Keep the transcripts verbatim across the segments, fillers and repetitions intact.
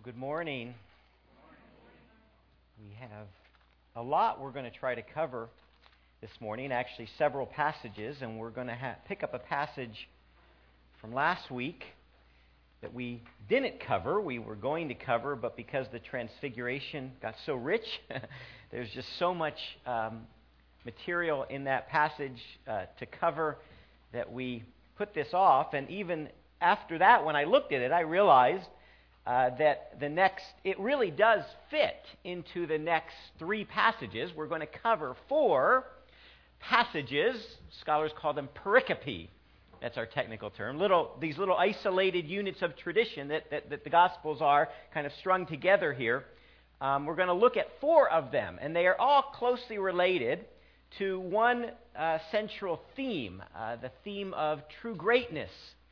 Well, good morning. We have a lot we're going to try to cover this morning, actually several passages, and we're going to ha- pick up a passage from last week that we didn't cover, we were going to cover, but because the Transfiguration got so rich, there's just so much um, material in that passage uh, to cover that we put this off. And even after that, when I looked at it, I realized uh, that the next, it really does fit into the next three passages. We're going to cover four passages. Scholars call them pericope. That's our technical term. Little, these little isolated units of tradition that, that, that the Gospels are kind of strung together here. Um, we're going to look at four of them, and they are all closely related to one uh, central theme, uh, the theme of true greatness.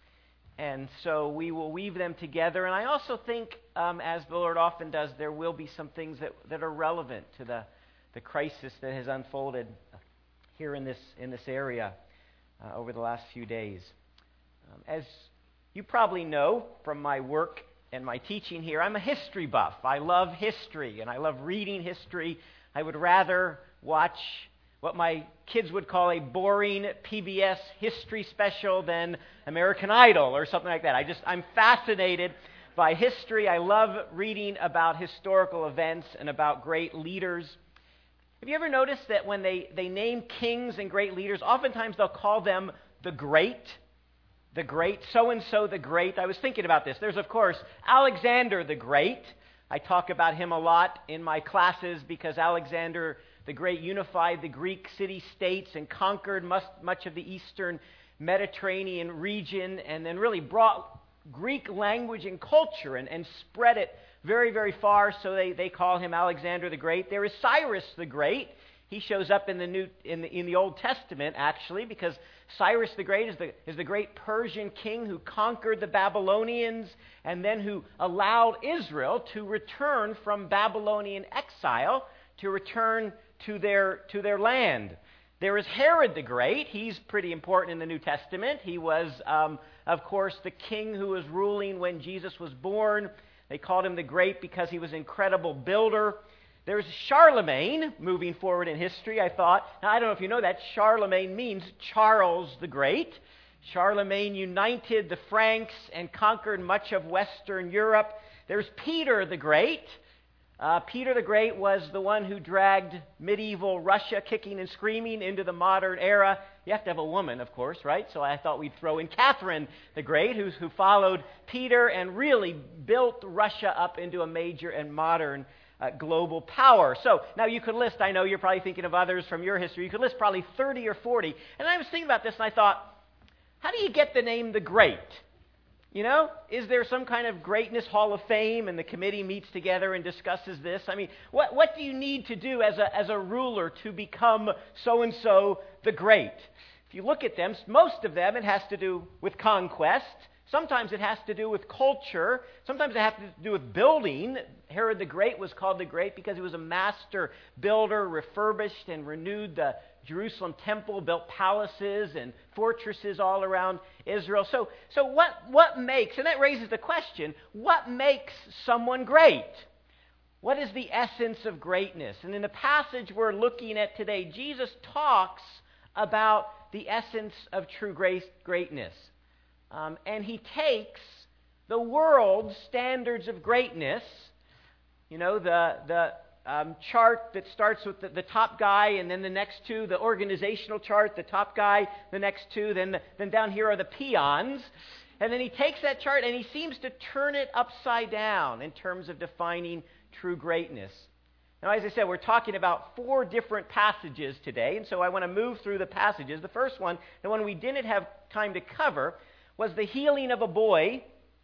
And so we will weave them together. And I also think, um, as the Lord often does, there will be some things that, that are relevant to the, the crisis that has unfolded here in this, in this area uh, over the last few days. Um, as you probably know from my work and my teaching here, I'm a history buff. I love history, and I love reading history. I would rather watch what my kids would call a boring P B S history special than American Idol or something like that. I just, I'm fascinated by history. I love reading about historical events and about great leaders. Have you ever noticed that when they, they name kings and great leaders, oftentimes they'll call them the great, the great, so-and-so the great. I was thinking about this. There's, of course, Alexander the Great. I talk about him a lot in my classes because Alexander the Great unified the Greek city-states and conquered much, much of the eastern Mediterranean region, and then really brought Greek language and culture and, and spread it very, very far, so they, they call him Alexander the Great. There is Cyrus the Great. He shows up in the New in the, in the Old Testament, actually, because Cyrus the Great is the, is the great Persian king who conquered the Babylonians and then who allowed Israel to return from Babylonian exile, to return to their to their land. There is Herod the Great. He's pretty important in the New Testament. He was, um, of course, the king who was ruling when Jesus was born. They called him the Great because he was an incredible builder. There's Charlemagne, moving forward in history, I thought. Now, I don't know if you know that. Charlemagne means Charles the Great. Charlemagne united the Franks and conquered much of Western Europe. There's Peter the Great. Uh, Peter the Great was the one who dragged medieval Russia kicking and screaming into the modern era. You have to have a woman, of course, right? So I thought we'd throw in Catherine the Great, who, who followed Peter and really built Russia up into a major and modern uh, global power. So now you could list, I know you're probably thinking of others from your history, you could list probably thirty or forty. And I was thinking about this and I thought, how do you get the name the Great? You know, is there some kind of greatness hall of fame and the committee meets together and discusses this? I mean, what, what do you need to do as a, as a ruler to become so-and-so the great? If you look at them, most of them, it has to do with conquest. Sometimes it has to do with culture. Sometimes it has to do with building. Herod the Great was called the Great because he was a master builder, refurbished and renewed the Jerusalem temple, built palaces and fortresses all around Israel. So, so what, what makes, and that raises the question, what makes someone great? What is the essence of greatness? And in the passage we're looking at today, Jesus talks about the essence of true grace, greatness. Um, and he takes the world's standards of greatness, you know, the the um, chart that starts with the, the top guy, and then the next two, the organizational chart, the top guy, the next two, then the, then down here are the peons. And then he takes that chart and he seems to turn it upside down in terms of defining true greatness. Now, as I said, we're talking about four different passages today, and so I want to move through the passages. The first one, the one we didn't have time to cover, was the healing of a boy,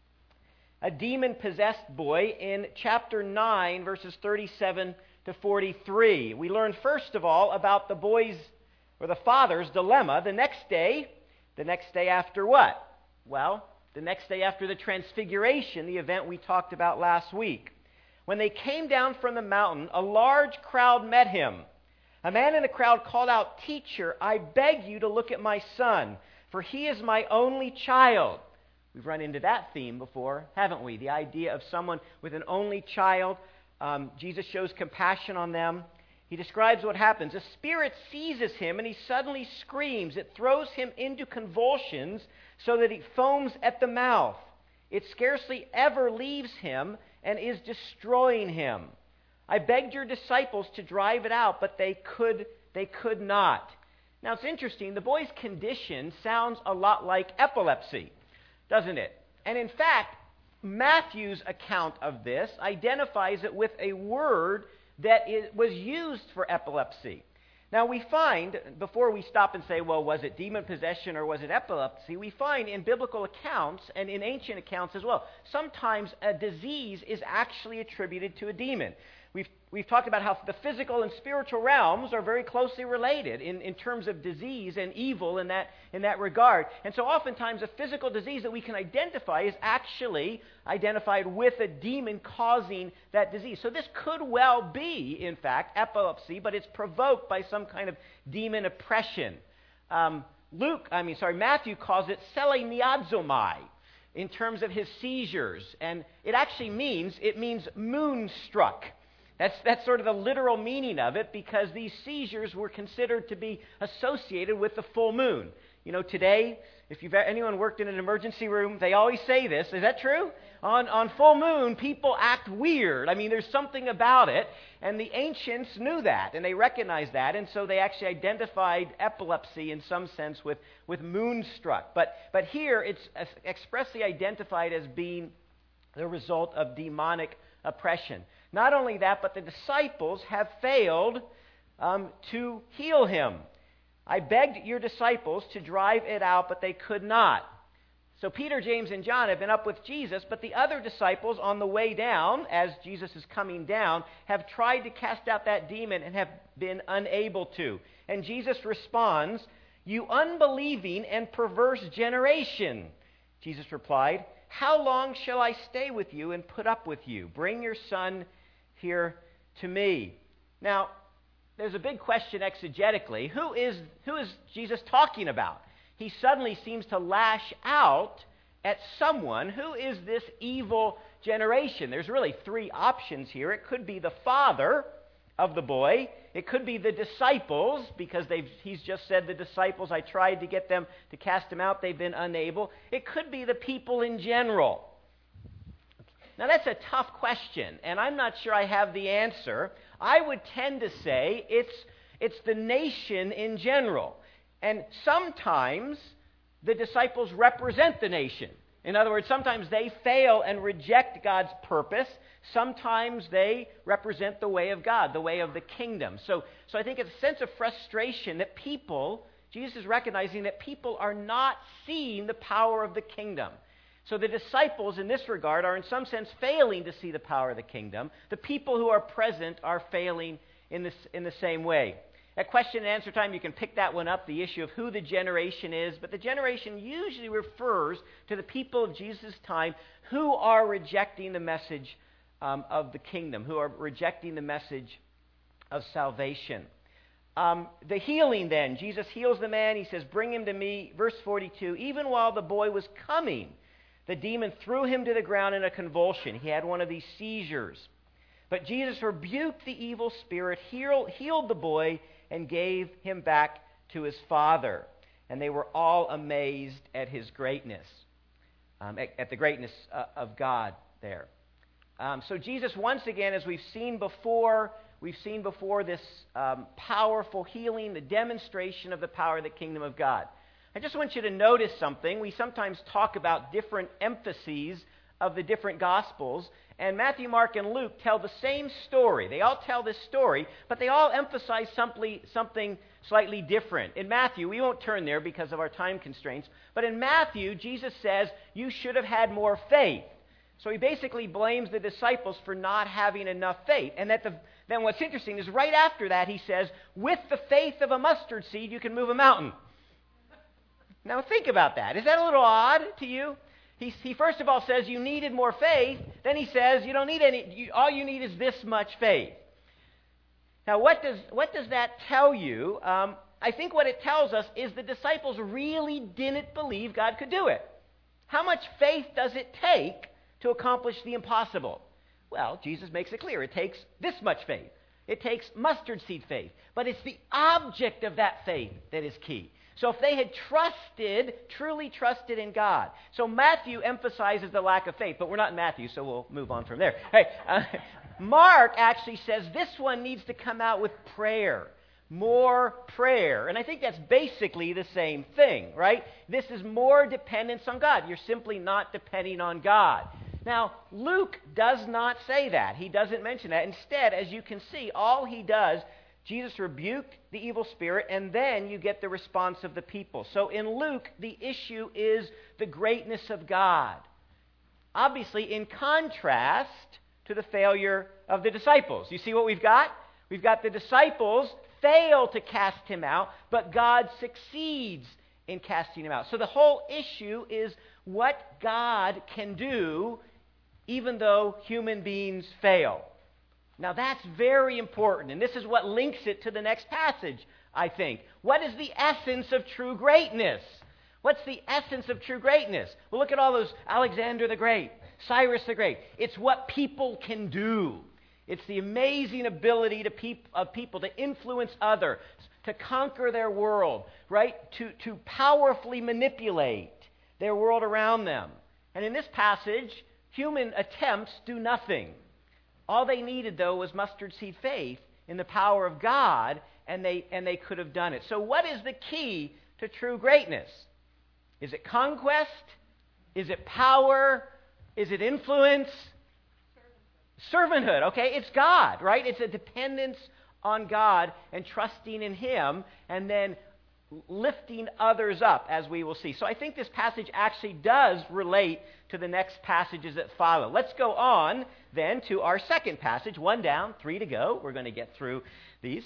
a demon-possessed boy, in chapter nine, verses thirty-seven to forty-three. We learn, first of all, about the boy's, or the father's dilemma. The next day, the next day after what? Well, the next day after the Transfiguration, the event we talked about last week. When they came down from the mountain, a large crowd met him. A man in the crowd called out, "Teacher, I beg you to look at my son, for he is my only child. We've run into that theme before, haven't we? The idea of someone with an only child. Um, Jesus shows compassion on them. He describes what happens. A spirit seizes him and he suddenly screams. It throws him into convulsions so that he foams at the mouth. It scarcely ever leaves him and is destroying him. I begged your disciples to drive it out, but they could, they could not. Now it's interesting. The boy's condition sounds a lot like epilepsy, doesn't it? And in fact, Matthew's account of this identifies it with a word that is, was used for epilepsy. Now we find, before we stop and say, well, was it demon possession or was it epilepsy, we find in biblical accounts and in ancient accounts as well, sometimes a disease is actually attributed to a demon. We've, we've talked about how the physical and spiritual realms are very closely related in, in terms of disease and evil in that, in that regard. And so oftentimes a physical disease that we can identify is actually identified with a demon causing that disease. So this could well be, in fact, epilepsy, but it's provoked by some kind of demon oppression. Um, Luke, I mean, sorry, Matthew calls it seleniazomai in terms of his seizures. And it actually means, it means moonstruck. That's, that's sort of the literal meaning of it, because these seizures were considered to be associated with the full moon. You know, today, if you've anyone worked in an emergency room, they always say this. Is that true? On, on full moon, people act weird. I mean, there's something about it. And the ancients knew that, and they recognized that, and so they actually identified epilepsy in some sense with, with moonstruck. But, but here, it's expressly identified as being the result of demonic oppression. Not only that, but the disciples have failed um, to heal him. I begged your disciples to drive it out, but they could not. So Peter, James, and John have been up with Jesus, but the other disciples on the way down, as Jesus is coming down, have tried to cast out that demon and have been unable to. And Jesus responds, "You unbelieving and perverse generation," Jesus replied, "how long shall I stay with you and put up with you? Bring your son here to me." Now, there's a big question exegetically. Who is, who is Jesus talking about? He suddenly seems to lash out at someone. Who is this evil generation? There's really three options here. It could be the father of the boy. It could be the disciples, because they've, he's just said the disciples, I tried to get them to cast him out. They've been unable. It could be the people in general. Now, that's a tough question, and I'm not sure I have the answer. I would tend to say it's, it's the nation in general. And sometimes the disciples represent the nation. In other words, sometimes they fail and reject God's purpose. Sometimes they represent the way of God, the way of the kingdom. So, so I think it's a sense of frustration that people, Jesus is recognizing that people are not seeing the power of the kingdom. So the disciples in this regard are in some sense failing to see the power of the kingdom. The people who are present are failing in this, in the same way. At question and answer time, you can pick that one up, the issue of who the generation is. But the generation usually refers to the people of Jesus' time who are rejecting the message um, of the kingdom, who are rejecting the message of salvation. Um, the healing then, Jesus heals the man. He says, "Bring him to me." Verse forty-two, even while the boy was coming, the demon threw him to the ground in a convulsion. He had one of these seizures. But Jesus rebuked the evil spirit, healed, healed the boy, and gave him back to his father. And they were all amazed at his greatness, um, at, at the greatness uh, of God there. Um, so Jesus, once again, as we've seen before, we've seen before this um, powerful healing, the demonstration of the power of the kingdom of God. I just want you to notice something. We sometimes talk about different emphases of the different Gospels, and Matthew, Mark, and Luke tell the same story. They all tell this story, but they all emphasize something, something slightly different. In Matthew, we won't turn there because of our time constraints, but in Matthew, Jesus says, you should have had more faith. So he basically blames the disciples for not having enough faith. And that the, then what's interesting is right after that, he says, with the faith of a mustard seed, you can move a mountain. Now think about that. Is that a little odd to you? He, he first of all says you needed more faith. Then he says you don't need any. You, all you need is this much faith. Now, what does what does that tell you? Um, I think what it tells us is the disciples really didn't believe God could do it. How much faith does it take to accomplish the impossible? Well, Jesus makes it clear. It takes this much faith. It takes mustard seed faith. But it's the object of that faith that is key. So if they had trusted, truly trusted in God. So Matthew emphasizes the lack of faith, but we're not in Matthew, so we'll move on from there. Hey, uh, Mark actually says this one needs to come out with prayer. More prayer. And I think that's basically the same thing, right? This is more dependence on God. You're simply not depending on God. Now, Luke does not say that. He doesn't mention that. Instead, as you can see, all he does, Jesus rebuked the evil spirit, and then you get the response of the people. So in Luke, the issue is the greatness of God. Obviously, in contrast to the failure of the disciples. You see what we've got? We've got the disciples fail to cast him out, but God succeeds in casting him out. So the whole issue is what God can do even though human beings fail. Now that's very important, and this is what links it to the next passage, I think. What is the essence of true greatness? What's the essence of true greatness? Well, look at all those Alexander the Great, Cyrus the Great. It's what people can do. It's the amazing ability to peop- of people to influence others, to conquer their world, right? To, to powerfully manipulate their world around them. And in this passage, human attempts do nothing. All they needed, though, was mustard seed faith in the power of God, and they, and they could have done it. So what is the key to true greatness? Is it conquest? Is it power? Is it influence? Servanthood, okay? It's God, right? It's a dependence on God and trusting in Him and then lifting others up, as we will see. So I think this passage actually does relate to the next passages that follow. Let's go on then to our second passage. One down, three to go. We're going to get through these.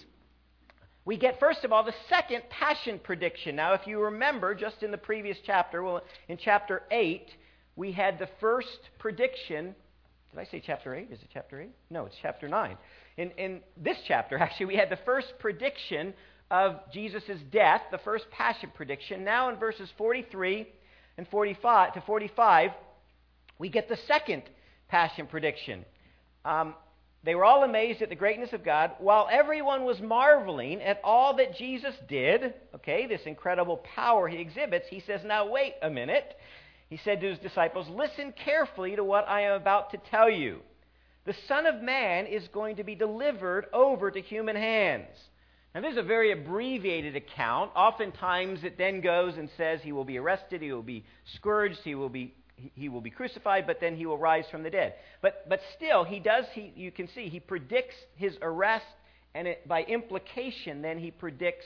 We get, first of all, the second passion prediction. Now, if you remember, just in the previous chapter, well, in chapter eight, we had the first prediction. Did I say chapter eight? Is it chapter eight? No, it's chapter nine. In, in this chapter, actually, we had the first prediction of Jesus' death, the first passion prediction. Now in verses forty-three and forty-five to forty-five, we get the second passion prediction. Um, they were all amazed at the greatness of God, while everyone was marveling at all that Jesus did. Okay, this incredible power he exhibits. He says, now wait a minute. He said to his disciples, listen carefully to what I am about to tell you. The Son of Man is going to be delivered over to human hands. Now, this is a very abbreviated account. Oftentimes, it then goes and says he will be arrested, he will be scourged, he will be he will be crucified, but then he will rise from the dead. But but still, he does. He you can see he predicts his arrest, and it, by implication, then he predicts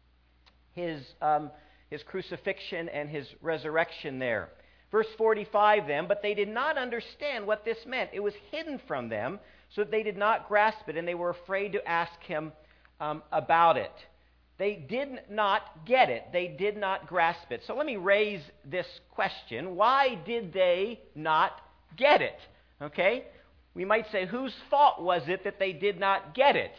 his um, his crucifixion and his resurrection there. Verse forty-five, then, but they did not understand what this meant. It was hidden from them, so that they did not grasp it, and they were afraid to ask him Um, about it. They did not get it. They did not grasp it. So let me raise this question. Why did they not get it? Okay? We might say, whose fault was it that they did not get it?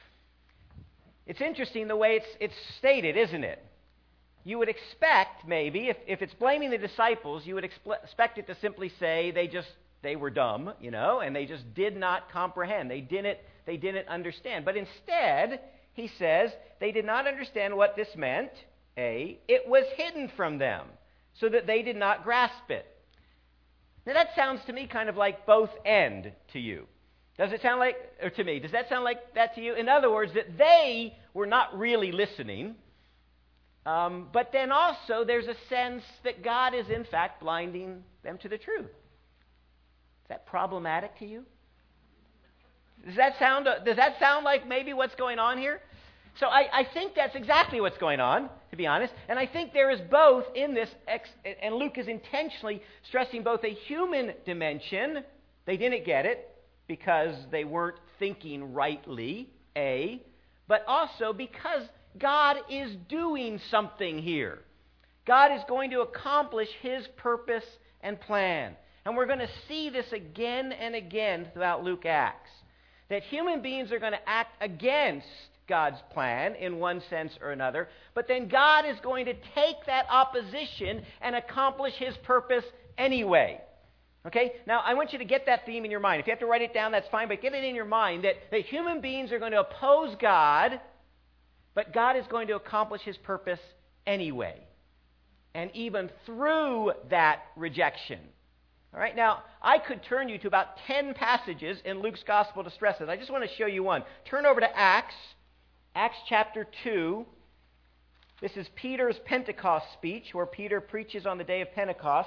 It's interesting the way it's, it's stated, isn't it? You would expect, maybe, if, if it's blaming the disciples, you would expe- expect it to simply say they just, they were dumb, you know, and they just did not comprehend. They didn't They didn't understand. But instead, he says, they did not understand what this meant. A, it was hidden from them, so that they did not grasp it. Now that sounds to me kind of like both end to you. Does it sound like, or to me, does that sound like that to you? In other words, that they were not really listening, um, but then also there's a sense that God is in fact blinding them to the truth. Is that problematic to you? Does that sound does that sound like maybe what's going on here? So I, I think that's exactly what's going on, to be honest. And I think there is both in this, ex, and Luke is intentionally stressing both a human dimension. They didn't get it because they weren't thinking rightly, A, but also because God is doing something here. God is going to accomplish His purpose and plan. And we're going to see this again and again throughout Luke Acts. That human beings are going to act against God's plan in one sense or another, but then God is going to take that opposition and accomplish His purpose anyway. Okay? Now, I want you to get that theme in your mind. If you have to write it down, that's fine, but get it in your mind that, that human beings are going to oppose God, but God is going to accomplish His purpose anyway. And even through that rejection. All right? Now, I could turn you to about ten passages in Luke's Gospel to stress this. I just want to show you one. Turn over to Acts, Acts chapter two. This is Peter's Pentecost speech, where Peter preaches on the day of Pentecost.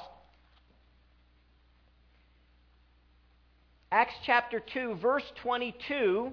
Acts chapter two, verse twenty-two.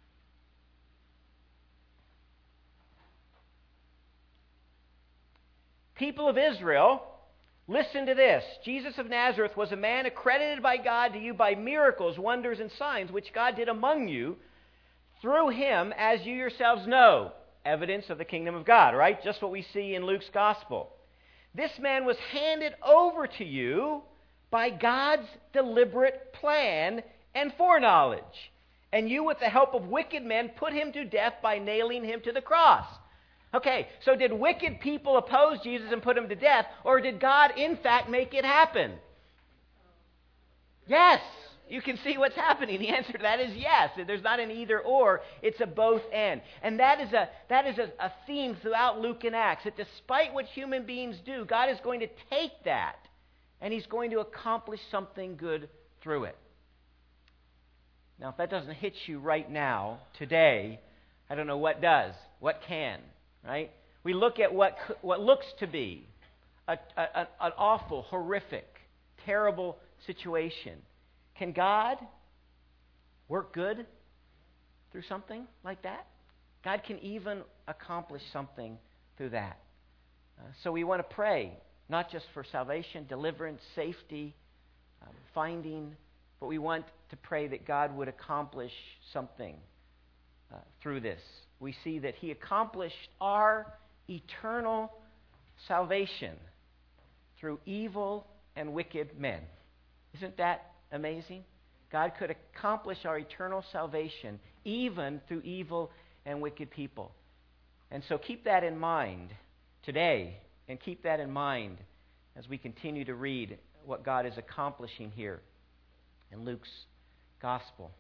People of Israel, listen to this. Jesus of Nazareth was a man accredited by God to you by miracles, wonders, and signs, which God did among you through him, as you yourselves know. Evidence of the kingdom of God, right? Just what we see in Luke's gospel. This man was handed over to you by God's deliberate plan and foreknowledge. And you, with the help of wicked men, put him to death by nailing him to the cross. Okay, so did wicked people oppose Jesus and put him to death, or did God, in fact, make it happen? Yes. You can see what's happening. The answer to that is yes. There's not an either or. It's a both and. And that is a that is a, a theme throughout Luke and Acts, that despite what human beings do, God is going to take that and He's going to accomplish something good through it. Now, if that doesn't hit you right now, today, I don't know what does. What can, right? We look at what what looks to be a, a, an awful, horrific, terrible situation. Can God work good through something like that? God can even accomplish something through that. Uh, so we want to pray, not just for salvation, deliverance, safety, um, finding, but we want to pray that God would accomplish something uh, through this. We see that He accomplished our eternal salvation through evil and wicked men. Isn't that amazing? God could accomplish our eternal salvation even through evil and wicked people. And so keep that in mind today, and keep that in mind as we continue to read what God is accomplishing here in Luke's gospel.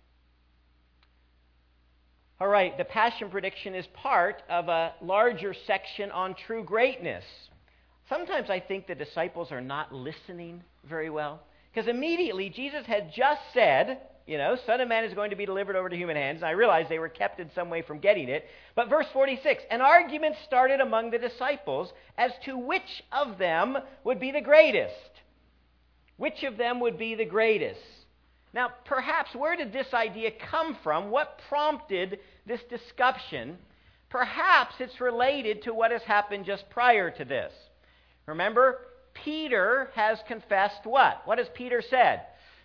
All right, the Passion prediction is part of a larger section on true greatness. Sometimes I think the disciples are not listening very well. Because immediately Jesus had just said, you know, Son of Man is going to be delivered over to human hands. And I realized they were kept in some way from getting it. But verse forty-six, an argument started among the disciples as to which of them would be the greatest. Which of them would be the greatest? Now, perhaps, where did this idea come from? What prompted this discussion? Perhaps it's related to what has happened just prior to this. Remember, Peter has confessed what? What has Peter said?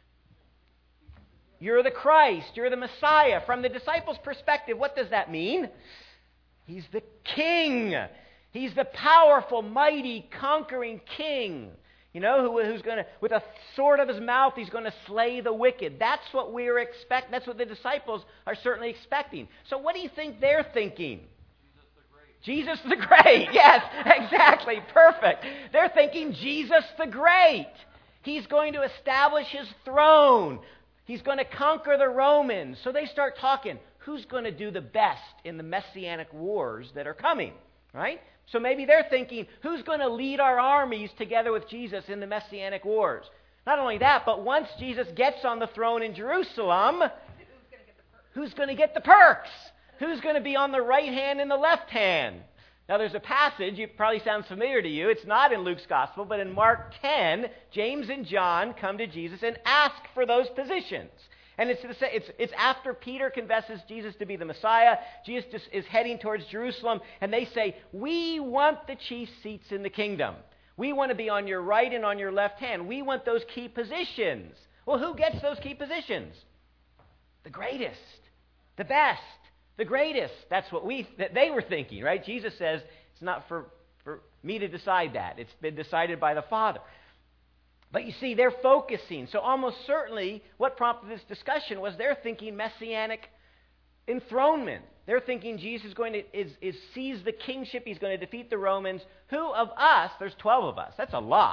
You're the Christ. You're the Messiah. From the disciples' perspective, what does that mean? He's the king. He's the powerful, mighty, conquering king. You know, who, who's going to, with a sword of his mouth, he's going to slay the wicked. That's what we're expect. That's what the disciples are certainly expecting. So what do you think they're thinking? Jesus the Great. Yes, exactly. Perfect. They're thinking Jesus the Great. He's going to establish His throne. He's going to conquer the Romans. So they start talking, who's going to do the best in the messianic wars that are coming, right? So maybe they're thinking, who's going to lead our armies together with Jesus in the messianic wars? Not only that, but once Jesus gets on the throne in Jerusalem, who's going to get the perks? Who's going to be on the right hand and the left hand? Now, there's a passage, it probably sounds familiar to you. It's not in Luke's gospel, but in Mark ten, James and John come to Jesus and ask for those positions. And it's, it's, it's after Peter confesses Jesus to be the Messiah. Jesus just is heading towards Jerusalem, and they say, we want the chief seats in the kingdom. We want to be on your right and on your left hand. We want those key positions. Well, who gets those key positions? The greatest, the best. The greatest. That's what we that they were thinking, right? Jesus says it's not for, for me to decide that. It's been decided by the Father. But you see, they're focusing. So almost certainly what prompted this discussion was they're thinking messianic enthronement. They're thinking Jesus is going to is, is seize the kingship. He's going to defeat the Romans. Who of us, there's twelve of us. That's a lot.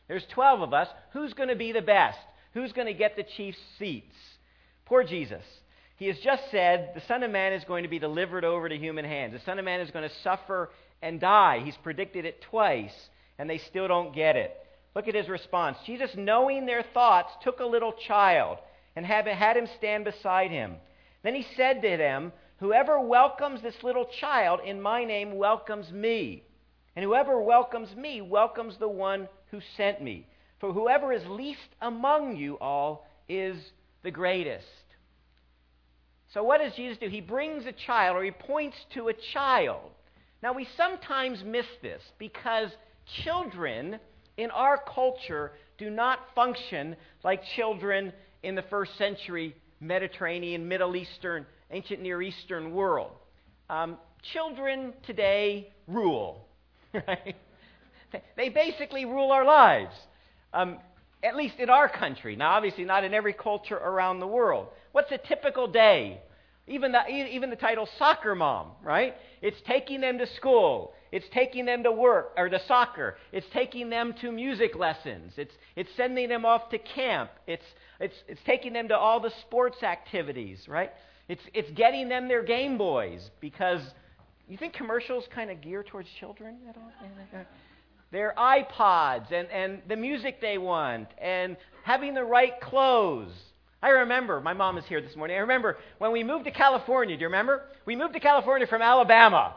There's twelve of us. Who's going to be the best? Who's going to get the chief seats? Poor Jesus. He has just said the Son of Man is going to be delivered over to human hands. The Son of Man is going to suffer and die. He's predicted it twice, and they still don't get it. Look at his response. Jesus, knowing their thoughts, took a little child and had him stand beside him. Then he said to them, whoever welcomes this little child in my name welcomes me. And whoever welcomes me welcomes the one who sent me. For whoever is least among you all is the greatest. So what does Jesus do? He brings a child, or he points to a child. Now we sometimes miss this because children in our culture do not function like children in the first century Mediterranean, Middle Eastern, ancient Near Eastern world. Um, children today rule, right? They basically rule our lives, um, at least in our country. Now, obviously not in every culture around the world. What's a typical day? Even the, even the title soccer mom, right? It's taking them to school. It's taking them to work, or to soccer. It's taking them to music lessons. It's it's sending them off to camp. It's it's it's taking them to all the sports activities, right? It's it's getting them their Game Boys, because you think commercials kind of gear towards children at all? Their iPods and, and the music they want and having the right clothes. I remember, my mom is here this morning, I remember when we moved to California, do you remember? We moved to California from Alabama,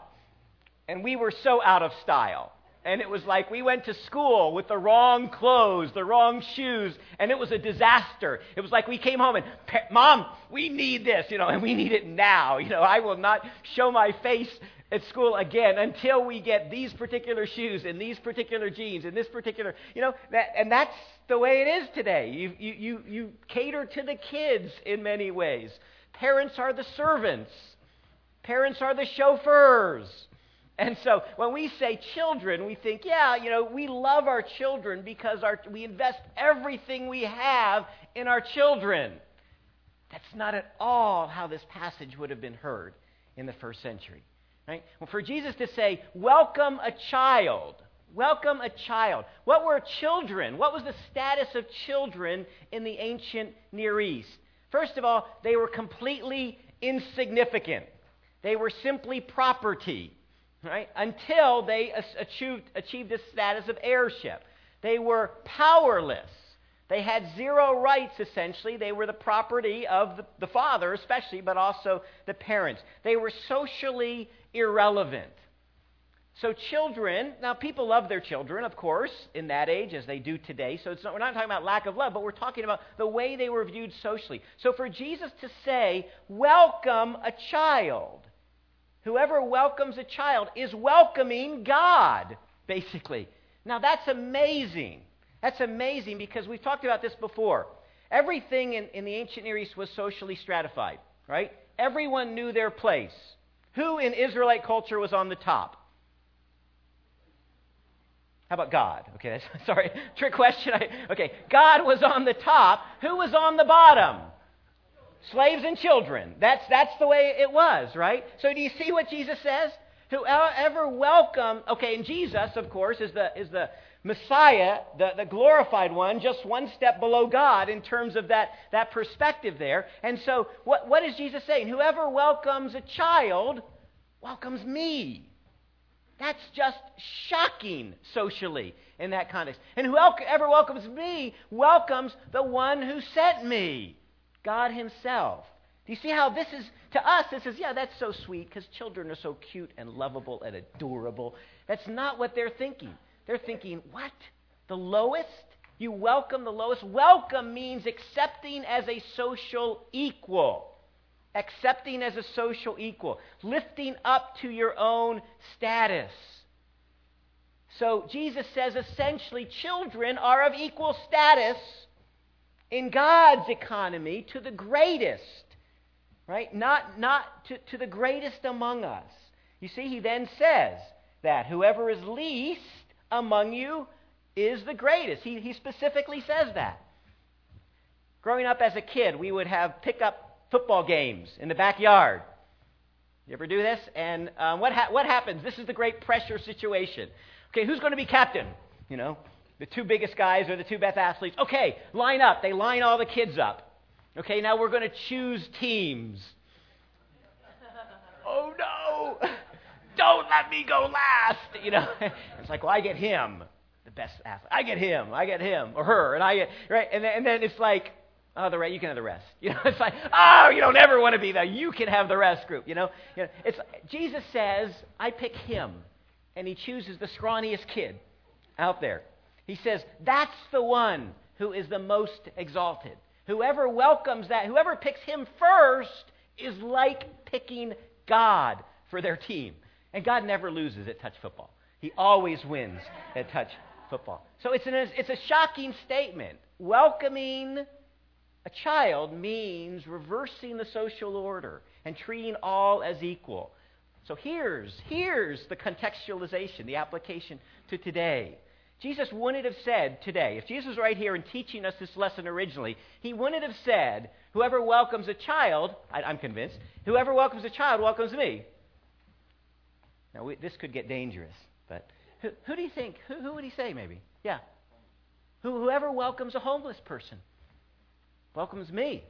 and we were so out of style. And it was like we went to school with the wrong clothes, the wrong shoes, and it was a disaster. It was like we came home and, Mom, we need this, you know, and we need it now. You know, I will not show my face at school again until we get these particular shoes and these particular jeans and this particular, you know, that, and that's the way it is today. You, you, you, you cater to the kids in many ways. Parents are the servants. Parents are the chauffeurs. And so when we say children, we think, yeah, you know, we love our children because our, we invest everything we have in our children. That's not at all how this passage would have been heard in the first century. Right? Well, for Jesus to say, welcome a child, welcome a child. What were children? What was the status of children in the ancient Near East? First of all, they were completely insignificant. They were simply property, right? Until they achieved, achieved the status of heirship. They were powerless. They had zero rights, essentially. They were the property of the, the father, especially, but also the parents. They were socially irrelevant. So children, now people love their children, of course, in that age, as they do today. So it's not, we're not talking about lack of love, but we're talking about the way they were viewed socially. So for Jesus to say, welcome a child, whoever welcomes a child is welcoming God, basically. Now that's amazing. That's amazing because we've talked about this before. Everything in, in the ancient Near East was socially stratified, right? Everyone knew their place. Who in Israelite culture was on the top? How about God? Okay, that's, sorry, trick question. I, okay, God was on the top. Who was on the bottom? Slaves and children. That's, that's the way it was, right? So do you see what Jesus says? Whoever welcome, okay, and Jesus, of course, is the is the Messiah, the, the glorified one, just one step below God in terms of that, that perspective there. And so what, what is Jesus saying? Whoever welcomes a child welcomes me. That's just shocking socially in that context. And whoever welcomes me welcomes the one who sent me, God himself. Do you see how this is, to us, this is, yeah, that's so sweet because children are so cute and lovable and adorable. That's not what they're thinking. They're thinking, what? The lowest? You welcome the lowest? Welcome means accepting as a social equal. Accepting as a social equal. Lifting up to your own status. So Jesus says essentially children are of equal status in God's economy to the greatest. Right? Not, not to, to the greatest among us. You see, he then says that whoever is least among you is the greatest. He, he specifically says that. Growing up as a kid, we would have pick-up football games in the backyard. You ever do this? And um, what ha- what happens? This is the great pressure situation. Okay, who's going to be captain? You know, the two biggest guys are the two best athletes. Okay, line up. They line all the kids up. Okay, now we're going to choose teams. Oh, no. Don't let me go last. You know, it's like, well, I get him, the best athlete. I get him. I get him or her. And I get, right? And then, and then it's like, oh, the rest, you can have the rest. You know, it's like, oh, you don't ever want to be the you can have the rest group. You know, you know it's Jesus says, I pick him. And he chooses the scrawniest kid out there. He says, that's the one who is the most exalted. Whoever welcomes that, whoever picks him first is like picking God for their team. And God never loses at touch football. He always wins at touch football. So it's, an, it's a shocking statement. Welcoming a child means reversing the social order and treating all as equal. So here's, here's the contextualization, the application to today. Jesus wouldn't have said today, if Jesus was right here and teaching us this lesson originally, he wouldn't have said, whoever welcomes a child, I, I'm convinced, whoever welcomes a child welcomes me. Now, we, this could get dangerous, but who, who do you think, who, who would he say maybe? Yeah. Who, whoever welcomes a homeless person welcomes me.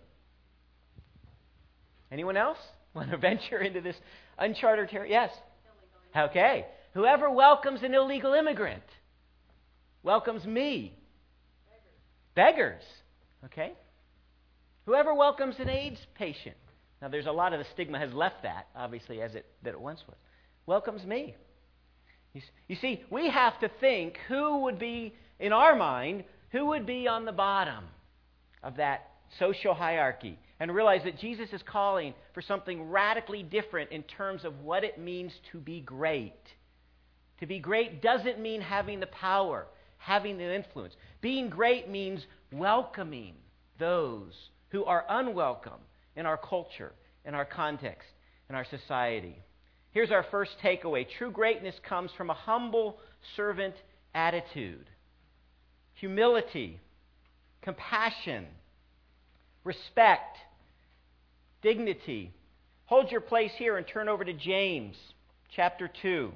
Anyone else want to venture into this uncharted territory? Yes. Okay. Whoever welcomes an illegal immigrant welcomes me. Beggars. Beggars. Okay. Whoever welcomes an AIDS patient. Now, there's a lot of the stigma has left that, obviously, as it that it once was. Welcomes me. You, you see, we have to think who would be, in our mind, who would be on the bottom of that social hierarchy, and realize that Jesus is calling for something radically different in terms of what it means to be great. To be great doesn't mean having the power, having the influence. Being great means welcoming those who are unwelcome in our culture, in our context, in our society. Here's our first takeaway. True greatness comes from a humble servant attitude. Humility, compassion, respect, dignity. Hold your place here and turn over to James chapter two.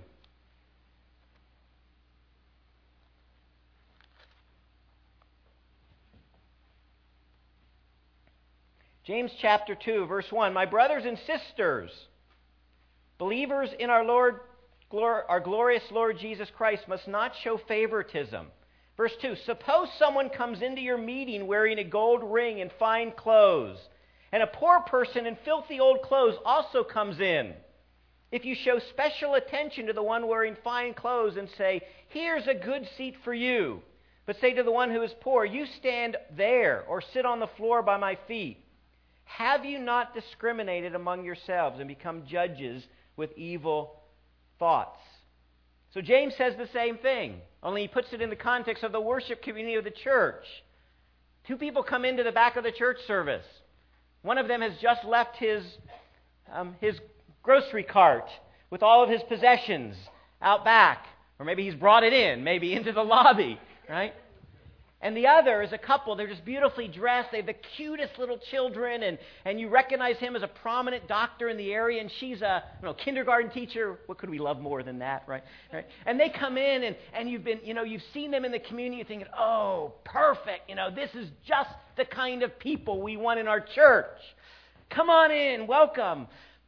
James chapter two, verse one. My brothers and sisters, believers in our Lord, our glorious Lord Jesus Christ, must not show favoritism. Verse two, suppose someone comes into your meeting wearing a gold ring and fine clothes, and a poor person in filthy old clothes also comes in. If you show special attention to the one wearing fine clothes and say, here's a good seat for you, but say to the one who is poor, you stand there or sit on the floor by my feet, have you not discriminated among yourselves and become judges with evil thoughts? So James says the same thing, only he puts it in the context of the worship community of the church. Two people come into the back of the church service. One of them has just left his, um, his grocery cart with all of his possessions out back. Or maybe he's brought it in, maybe into the lobby, right? And the other is a couple. They're just beautifully dressed. They have the cutest little children, and, and you recognize him as a prominent doctor in the area, and she's a you know, kindergarten teacher. What could we love more than that, right? right? And they come in, and, and you've been, you know, you've seen them in the community, you're thinking, oh, perfect. You know, this is just the kind of people we want in our church. Come on in, welcome.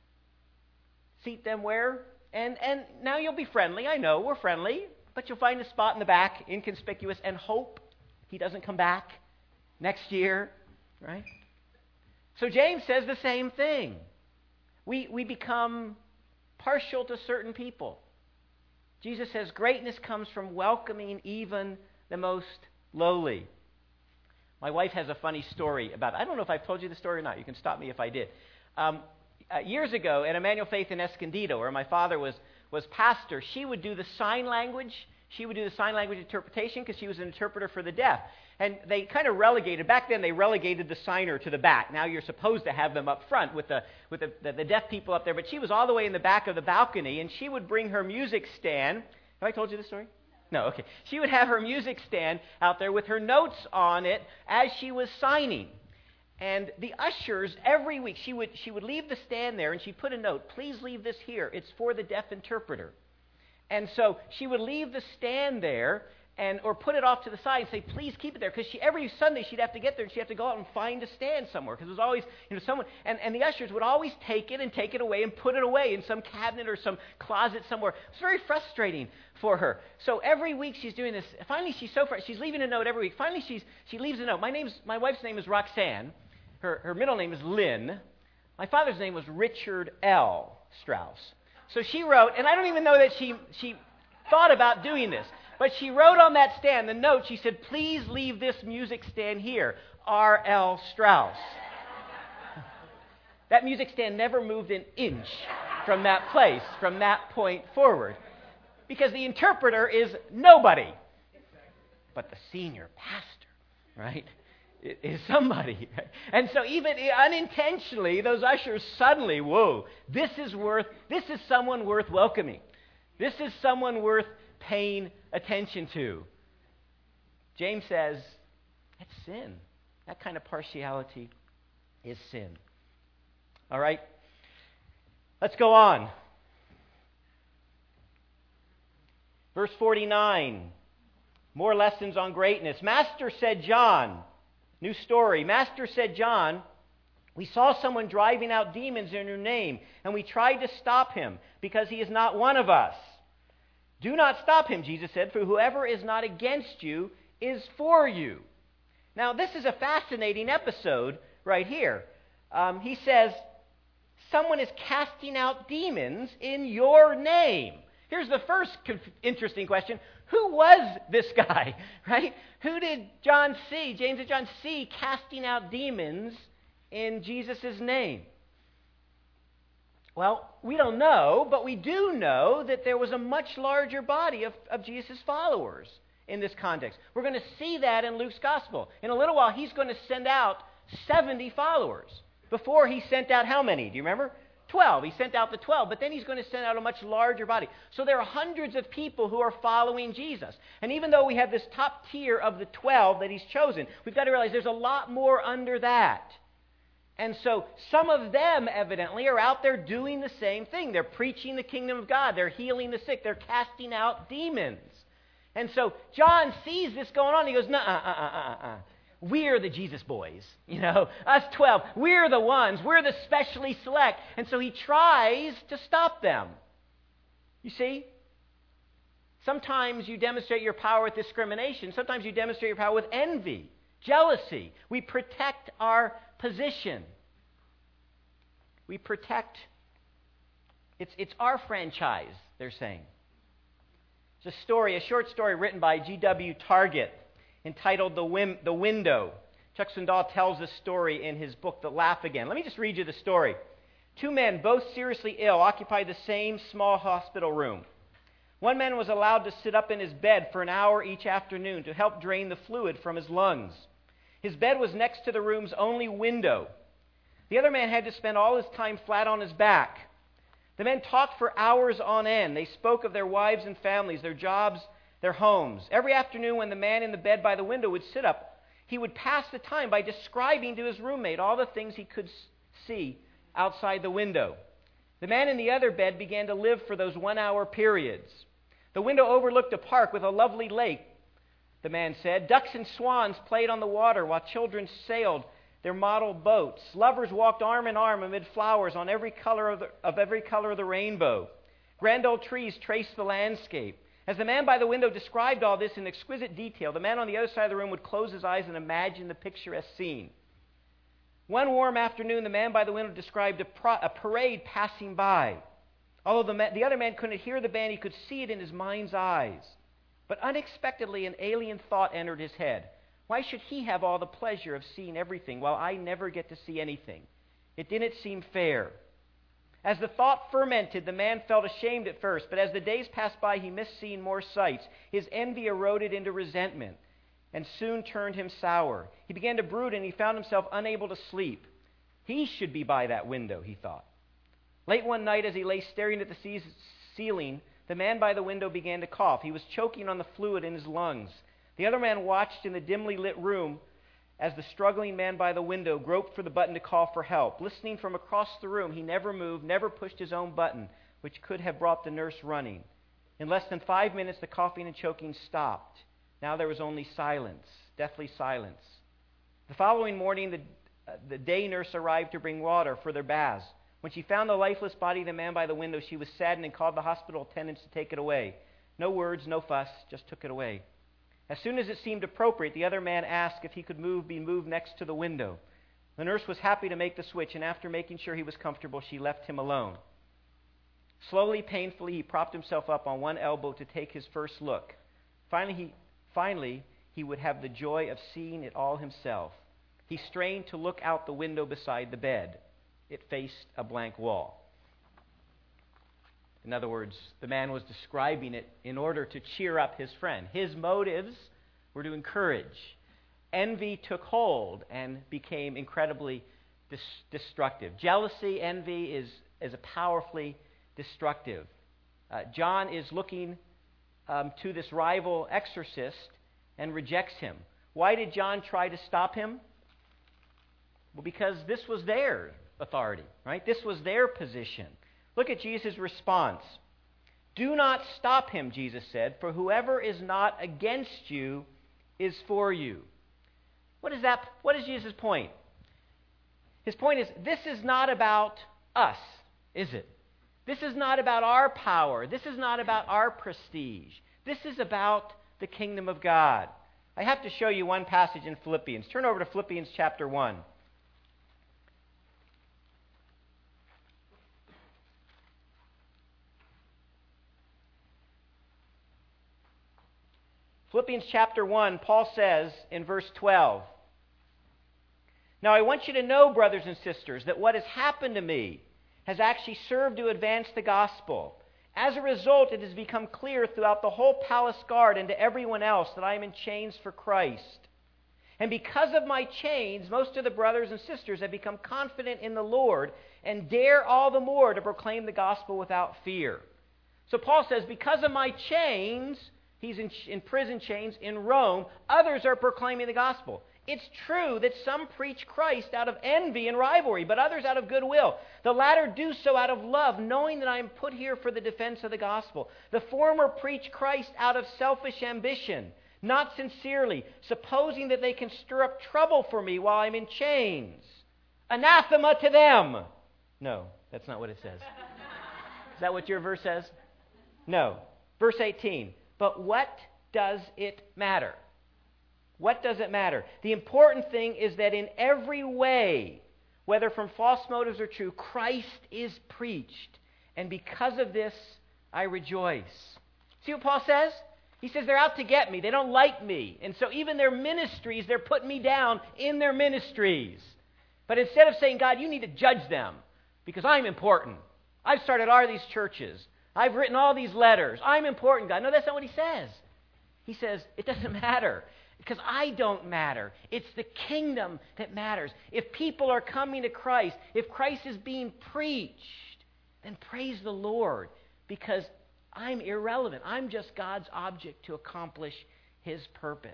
Seat them where? And and now you'll be friendly. I know we're friendly, but you'll find a spot in the back, inconspicuous, and hope he doesn't come back next year, right? So James says the same thing. We, we become partial to certain people. Jesus says greatness comes from welcoming even the most lowly. My wife has a funny story about it. I don't know if I've told you the story or not. You can stop me if I did. Um, uh, years ago at Emmanuel Faith in Escondido, where my father was, was pastor, she would do the sign language She would do the sign language interpretation because she was an interpreter for the deaf. And they kind of relegated, back then they relegated the signer to the back. Now you're supposed to have them up front with the with the, the, the deaf people up there. But she was all the way in the back of the balcony, and she would bring her music stand. Have I told you this story? No, okay. She would have her music stand out there with her notes on it as she was signing. And the ushers, every week, she would she would leave the stand there, and she'd put a note, please leave this here. It's for the deaf interpreter. And so she would leave the stand there, and or put it off to the side and say, please keep it there. Because she, every Sunday she'd have to get there and she'd have to go out and find a stand somewhere. Because it was always, you know, someone, and, and the ushers would always take it and take it away and put it away in some cabinet or some closet somewhere. It was very frustrating for her. So every week she's doing this. Finally, she's so far, she's leaving a note every week. Finally, she's she leaves a note. My name's my wife's name is Roxanne. Her her middle name is Lynn. My father's name was Richard L. Strauss. So she wrote, and I don't even know that she she thought about doing this. But she wrote on that stand, the note, she said, please leave this music stand here, R L. Strauss. That music stand never moved an inch from that place, from that point forward. Because the interpreter is nobody. But the senior pastor, right, is somebody. And so even unintentionally, those ushers suddenly, whoa, this is worth, this is someone worth welcoming. This is someone worth paying attention to. James says, that's sin. That kind of partiality is sin. All right? Let's go on. Verse forty-nine. More lessons on greatness. Master said John, new story. Master said John, we saw someone driving out demons in your name, and we tried to stop him because he is not one of us. Do not stop him, Jesus said, for whoever is not against you is for you. Now, this is a fascinating episode right here. Um, he says, someone is casting out demons in your name. Here's the first conf- interesting question. Who was this guy, right? Who did John see, James and John see casting out demons in Jesus' name? Well, we don't know, but we do know that there was a much larger body of, of Jesus' followers in this context. We're going to see that in Luke's gospel. In a little while, he's going to send out seventy followers. Before, he sent out how many? Do you remember? twelve. He sent out the twelve, but then he's going to send out a much larger body. So there are hundreds of people who are following Jesus. And even though we have this top tier of the twelve that he's chosen, we've got to realize there's a lot more under that. And so some of them, evidently, are out there doing the same thing. They're preaching the kingdom of God. They're healing the sick. They're casting out demons. And so John sees this going on. He goes, nuh-uh, uh-uh, uh-uh. We're the Jesus boys, you know, us twelve. We're the ones. We're the specially select. And so he tries to stop them. You see? Sometimes you demonstrate your power with discrimination. Sometimes you demonstrate your power with envy, jealousy. We protect our position. We protect, it's, it's our franchise, they're saying. It's a story, a short story written by G W Target entitled The, Wim, the Window. Chuck Swindoll tells this story in his book, The Laugh Again. Let me just read you the story. Two men, both seriously ill, occupied the same small hospital room. One man was allowed to sit up in his bed for an hour each afternoon to help drain the fluid from his lungs. His bed was next to the room's only window. The other man had to spend all his time flat on his back. The men talked for hours on end. They spoke of their wives and families, their jobs, their homes. Every afternoon when the man in the bed by the window would sit up, he would pass the time by describing to his roommate all the things he could see outside the window. The man in the other bed began to live for those one-hour periods. The window overlooked a park with a lovely lake, the man said. Ducks and swans played on the water while children sailed their model boats. Lovers walked arm in arm amid flowers on every color of, the, of every color of the rainbow. Grand old trees traced the landscape. As the man by the window described all this in exquisite detail, the man on the other side of the room would close his eyes and imagine the picturesque scene. One warm afternoon, the man by the window described a, pro- a parade passing by. Although the, man, the other man couldn't hear the band, he could see it in his mind's eyes. But unexpectedly, an alien thought entered his head. Why should he have all the pleasure of seeing everything while I never get to see anything? It didn't seem fair. As the thought fermented, the man felt ashamed at first, but as the days passed by, he missed seeing more sights. His envy eroded into resentment and soon turned him sour. He began to brood, and he found himself unable to sleep. He should be by that window, he thought. Late one night, as he lay staring at the ceiling, the man by the window began to cough. He was choking on the fluid in his lungs. The other man watched in the dimly lit room as the struggling man by the window groped for the button to call for help. Listening from across the room, he never moved, never pushed his own button, which could have brought the nurse running. In less than five minutes, the coughing and choking stopped. Now there was only silence, deathly silence. The following morning, the, uh, the day nurse arrived to bring water for their baths. When she found the lifeless body of the man by the window, she was saddened and called the hospital attendants to take it away. No words, no fuss, just took it away. As soon as it seemed appropriate, the other man asked if he could move, be moved next to the window. The nurse was happy to make the switch, and after making sure he was comfortable, she left him alone. Slowly, painfully, he propped himself up on one elbow to take his first look. Finally, he, finally, he would have the joy of seeing it all himself. He strained to look out the window beside the bed. It faced a blank wall. In other words, the man was describing it in order to cheer up his friend. His motives were to encourage. Envy took hold and became incredibly dis- destructive. Jealousy, envy is, is a powerfully destructive. Uh, John is looking um, to this rival exorcist and rejects him. Why did John try to stop him? Well, because this was their authority, right? This was their position. Look at Jesus' response. Do not stop him, Jesus said, for whoever is not against you is for you. What is that? What is Jesus' point? His point is, this is not about us, is it? This is not about our power. This is not about our prestige. This is about the kingdom of God. I have to show you one passage in Philippians. Turn over to Philippians chapter one. Philippians chapter one, Paul says in verse twelve, Now I want you to know, brothers and sisters, that what has happened to me has actually served to advance the gospel. As a result, it has become clear throughout the whole palace guard and to everyone else that I am in chains for Christ. And because of my chains, most of the brothers and sisters have become confident in the Lord and dare all the more to proclaim the gospel without fear. So Paul says, because of my chains, he's in, in prison chains in Rome, others are proclaiming the gospel. It's true that some preach Christ out of envy and rivalry, but others out of goodwill. The latter do so out of love, knowing that I am put here for the defense of the gospel. The former preach Christ out of selfish ambition, not sincerely, supposing that they can stir up trouble for me while I'm in chains. Anathema to them. No, that's not what it says. Is that what your verse says? No. Verse eighteen. But what does it matter? What does it matter? The important thing is that in every way, whether from false motives or true, Christ is preached. And because of this, I rejoice. See what Paul says? He says they're out to get me. They don't like me. And so even their ministries, they're putting me down in their ministries. But instead of saying, God, you need to judge them because I'm important. I've started all these churches. I've written all these letters. I'm important, God. No, that's not what he says. He says, it doesn't matter. Because I don't matter. It's the kingdom that matters. If people are coming to Christ, if Christ is being preached, then praise the Lord. Because I'm irrelevant. I'm just God's object to accomplish his purpose.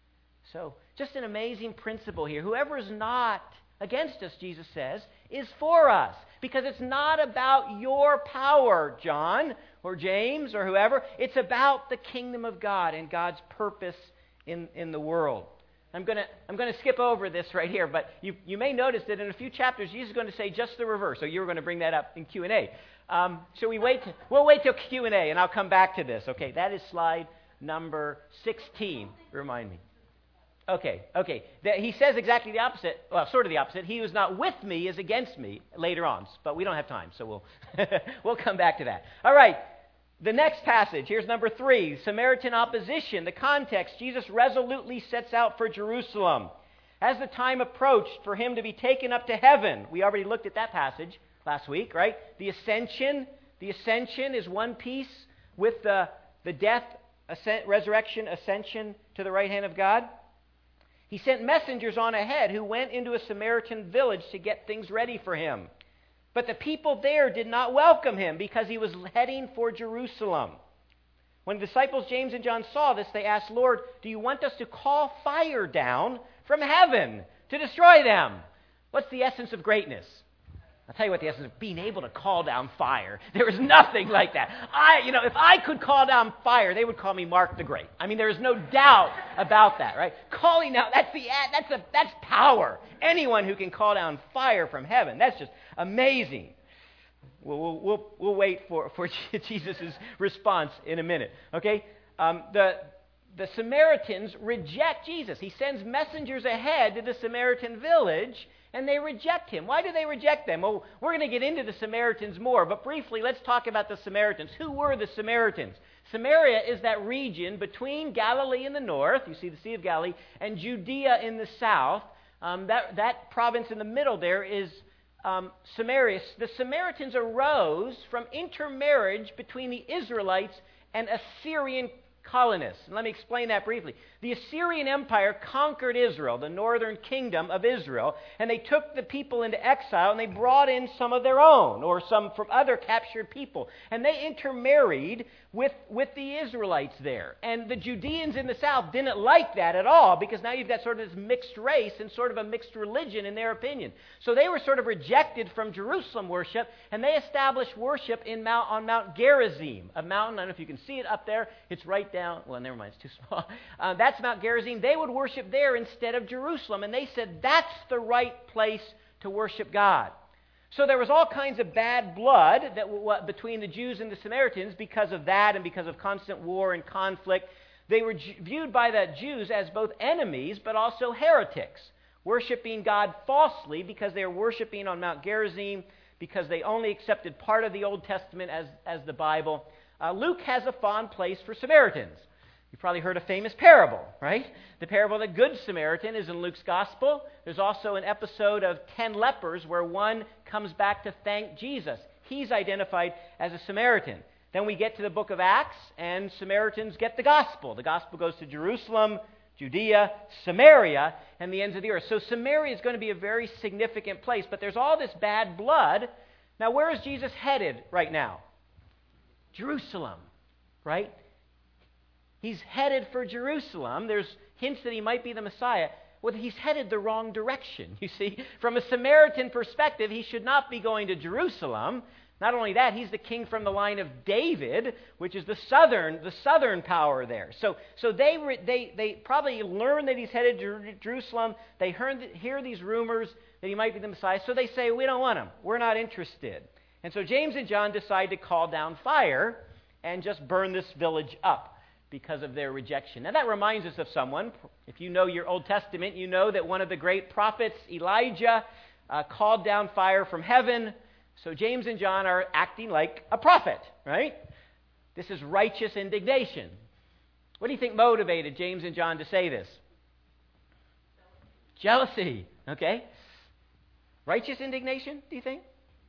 So, just an amazing principle here. Whoever is not against us, Jesus says, is for us. Because it's not about your power, John, or James, or whoever. It's about the kingdom of God and God's purpose in, in the world. I'm going to I'm going to skip over this right here, but you, you may notice that in a few chapters, Jesus is going to say just the reverse. So you were going to bring that up in Q and A. Um, shall we wait? To, we'll wait till Q and A, and I'll come back to this. Okay, that is slide number sixteen. Remind me. Okay, okay. That he says exactly the opposite. Well, sort of the opposite. He who is not with me is against me later on, but we don't have time, so we'll we'll come back to that. All right. The next passage, here's number three, Samaritan opposition. The context, Jesus resolutely sets out for Jerusalem. As the time approached for him to be taken up to heaven, we already looked at that passage last week, right? The ascension, the ascension is one piece with the, the death, ascent, resurrection, ascension to the right hand of God. He sent messengers on ahead who went into a Samaritan village to get things ready for him. But the people there did not welcome him because he was heading for Jerusalem. When the disciples James and John saw this, they asked, Lord, do you want us to call fire down from heaven to destroy them? What's the essence of greatness? I'll tell you what the essence of being able to call down fire. There is nothing like that. I, you know, if I could call down fire, they would call me Mark the Great. I mean, there is no doubt about that, right? Calling down, that's the, that's a, that's power. Anyone who can call down fire from heaven, that's just amazing. We'll, we'll, we'll, we'll wait for, for Jesus' response in a minute, okay? Um, the, the Samaritans reject Jesus. He sends messengers ahead to the Samaritan village, and they reject him. Why do they reject them? Well, we're going to get into the Samaritans more, but briefly, let's talk about the Samaritans. Who were the Samaritans? Samaria is that region between Galilee in the north, you see the Sea of Galilee, and Judea in the south. Um, that, that province in the middle there is um, Samaria. The Samaritans arose from intermarriage between the Israelites and Assyrian colonists. And let me explain that briefly. The Assyrian Empire conquered Israel, the northern kingdom of Israel, and they took the people into exile and they brought in some of their own or some from other captured people. And they intermarried with, with the Israelites there. And the Judeans in the south didn't like that at all because now you've got sort of this mixed race and sort of a mixed religion in their opinion. So they were sort of rejected from Jerusalem worship, and they established worship in Mount, on Mount Gerizim, a mountain. I don't know if you can see it up there. It's right down, well, never mind, it's too small. Uh, that's Mount Gerizim. They would worship there instead of Jerusalem, and they said that's the right place to worship God. So there was all kinds of bad blood that w- between the Jews and the Samaritans because of that and because of constant war and conflict. They were J- viewed by the Jews as both enemies but also heretics, worshiping God falsely because they were worshiping on Mount Gerizim, because they only accepted part of the Old Testament as, as the Bible. Uh, Luke has a fond place for Samaritans. You've probably heard a famous parable, right? The parable of the Good Samaritan is in Luke's Gospel. There's also an episode of ten lepers where one comes back to thank Jesus. He's identified as a Samaritan. Then we get to the book of Acts, and Samaritans get the Gospel. The Gospel goes to Jerusalem, Judea, Samaria, and the ends of the earth. So Samaria is going to be a very significant place, but there's all this bad blood. Now, where is Jesus headed right now? Jerusalem, right? He's headed for Jerusalem. There's hints that he might be the Messiah. Well, he's headed the wrong direction, you see. From a Samaritan perspective, he should not be going to Jerusalem. Not only that, he's the king from the line of David, which is the southern, the southern power there. So, so they, re, they, they probably learn that he's headed to Jerusalem. They heard, hear these rumors that he might be the Messiah. So they say, we don't want him. We're not interested. And so James and John decide to call down fire and just burn this village up because of their rejection. Now that reminds us of someone. If you know your Old Testament, you know that one of the great prophets, Elijah, uh, called down fire from heaven. So James and John are acting like a prophet, right? This is righteous indignation. What do you think motivated James and John to say this? Jealousy, okay? Righteous indignation, do you think?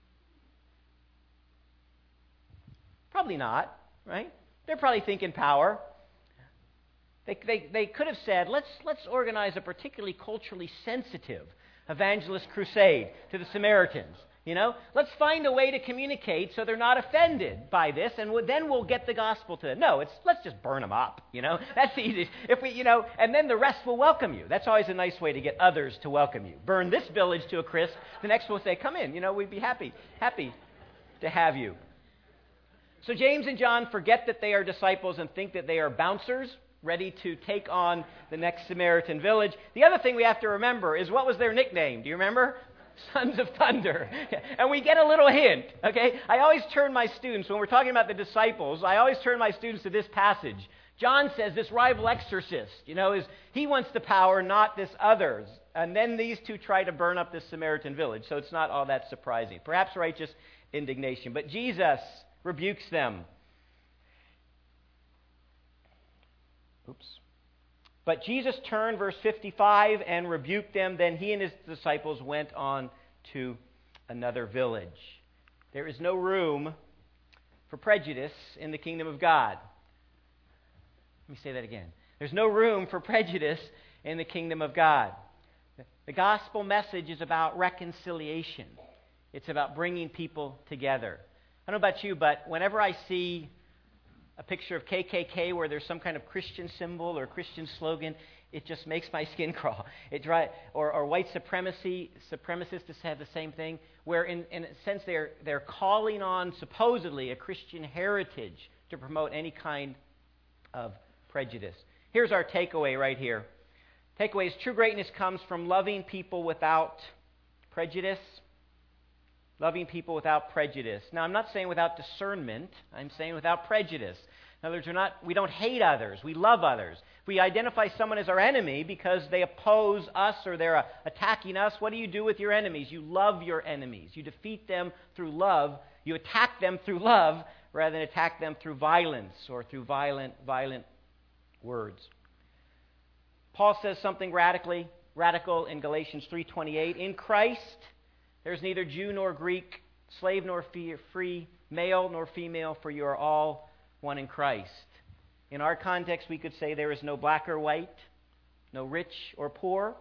Probably not, right? They're probably thinking power. They, they, they could have said, let's, let's organize a particularly culturally sensitive evangelist crusade to the Samaritans. You know, let's find a way to communicate so they're not offended by this, and we'll, then we'll get the gospel to them. No, it's let's just burn them up. You know, that's the easiest. If we, you know, and then the rest will welcome you. That's always a nice way to get others to welcome you. Burn this village to a crisp. The next will say, "Come in." You know, we'd be happy, happy to have you. So James and John forget that they are disciples and think that they are bouncers ready to take on the next Samaritan village. The other thing we have to remember is, what was their nickname? Do you remember? Sons of Thunder. And we get a little hint, okay? I always turn my students, when we're talking about the disciples, I always turn my students to this passage. John says this rival exorcist, you know, is he wants the power, not this others. And then these two try to burn up this Samaritan village, so it's not all that surprising. Perhaps righteous indignation. But Jesus rebukes them. Oops. But Jesus turned, verse fifty-five, and rebuked them. Then he and his disciples went on to another village. There is no room for prejudice in the kingdom of God. Let me say that again. There's no room for prejudice in the kingdom of God. The gospel message is about reconciliation. It's about bringing people together. I don't know about you, but whenever I see a picture of K K K where there's some kind of Christian symbol or Christian slogan, it just makes my skin crawl. It dry, or, or white supremacy, supremacists have the same thing, where in, in a sense they're, they're calling on supposedly a Christian heritage to promote any kind of prejudice. Here's our takeaway right here. Takeaway is true greatness comes from loving people without prejudice. Loving people without prejudice. Now, I'm not saying without discernment. I'm saying without prejudice. In other words, we're not, we don't hate others. We love others. If we identify someone as our enemy because they oppose us or they're uh, attacking us, what do you do with your enemies? You love your enemies. You defeat them through love. You attack them through love rather than attack them through violence or through violent, violent words. Paul says something radically radical in Galatians three twenty-eight. In Christ, there's neither Jew nor Greek, slave nor free, male nor female, for you are all one in Christ. In our context, we could say there is no black or white, no rich or poor,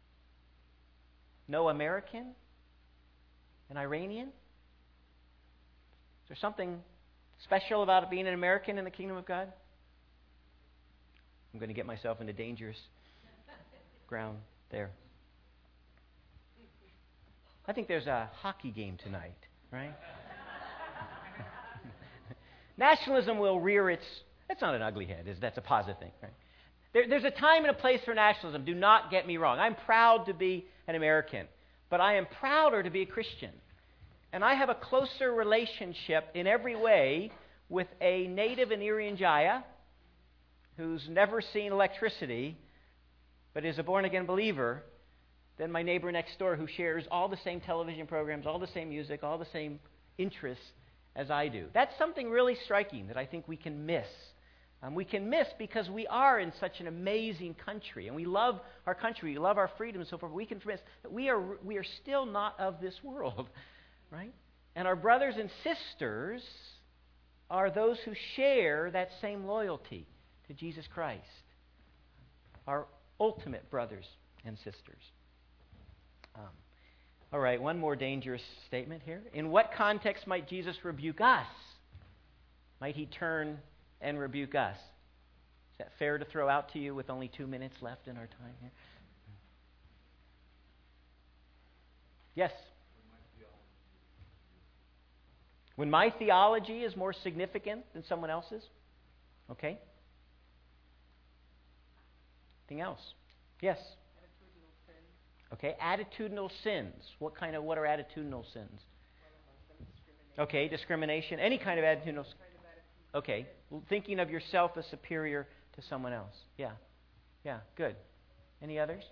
no American, an Iranian. Is there something special about being an American in the kingdom of God? I'm going to get myself into dangerous ground there. I think there's a hockey game tonight, right? Nationalism will rear its... That's not an ugly head. That's a positive thing, right? There, there's a time and a place for nationalism. Do not get me wrong. I'm proud to be an American, but I am prouder to be a Christian. And I have a closer relationship in every way with a native in Irian Jaya who's never seen electricity but is a born-again believer than my neighbor next door who shares all the same television programs, all the same music, all the same interests as I do. That's something really striking that I think we can miss. Um, we can miss because we are in such an amazing country, and we love our country, we love our freedom and so forth. We can miss that we are we are still not of this world, right? And our brothers and sisters are those who share that same loyalty to Jesus Christ. Our ultimate brothers and sisters. Um, all right, one more dangerous statement here. In what context might Jesus rebuke us? Might he turn and rebuke us? Is that fair to throw out to you with only two minutes left in our time here? Yes? When my theology is more significant than someone else's? Okay. Anything else? Yes? Okay, attitudinal sins. What kind of, what are attitudinal sins? Okay, discrimination. Any kind of attitudinal sin. Okay, thinking of yourself as superior to someone else. Yeah, yeah, good. Any others?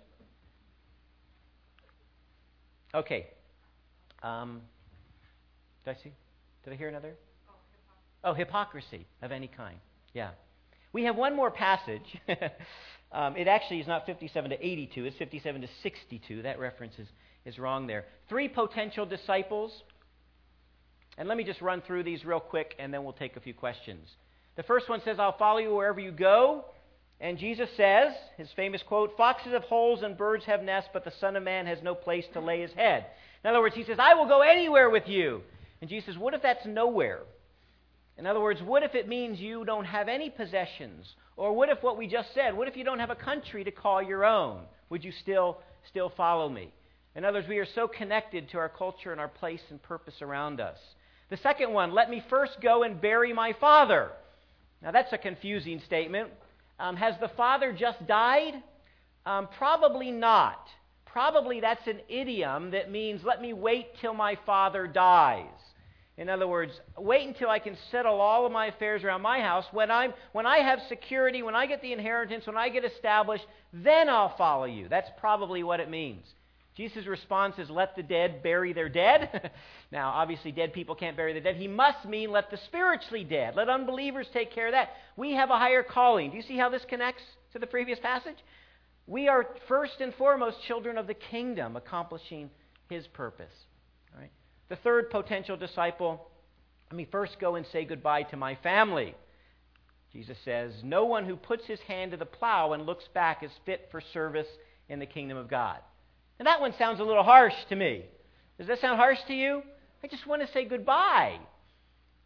Okay. Um, did I see? Did I hear another? Oh, hypocrisy of any kind. Yeah. We have one more passage. um, it actually is not fifty-seven to eighty-two. It's fifty-seven to sixty-two. That reference is, is wrong there. Three potential disciples. And let me just run through these real quick, and then we'll take a few questions. The first one says, I'll follow you wherever you go. And Jesus says, his famous quote, foxes have holes and birds have nests, but the Son of Man has no place to lay his head. In other words, he says, I will go anywhere with you. And Jesus says, what if that's nowhere? In other words, what if it means you don't have any possessions? Or what if what we just said, what if you don't have a country to call your own? Would you still, still follow me? In other words, we are so connected to our culture and our place and purpose around us. The second one, let me first go and bury my father. Now that's a confusing statement. Um, has the father just died? Um, probably not. Probably that's an idiom that means let me wait till my father dies. In other words, wait until I can settle all of my affairs around my house. When I'm, when I have security, when I get the inheritance, when I get established, then I'll follow you. That's probably what it means. Jesus' response is, let the dead bury their dead. Now, obviously, dead people can't bury their dead. He must mean let the spiritually dead. Let unbelievers take care of that. We have a higher calling. Do you see how this connects to the previous passage? We are first and foremost children of the kingdom, accomplishing his purpose. All right. The third potential disciple, let me first go and say goodbye to my family. Jesus says, no one who puts his hand to the plow and looks back is fit for service in the kingdom of God. And that one sounds a little harsh to me. Does that sound harsh to you? I just want to say goodbye.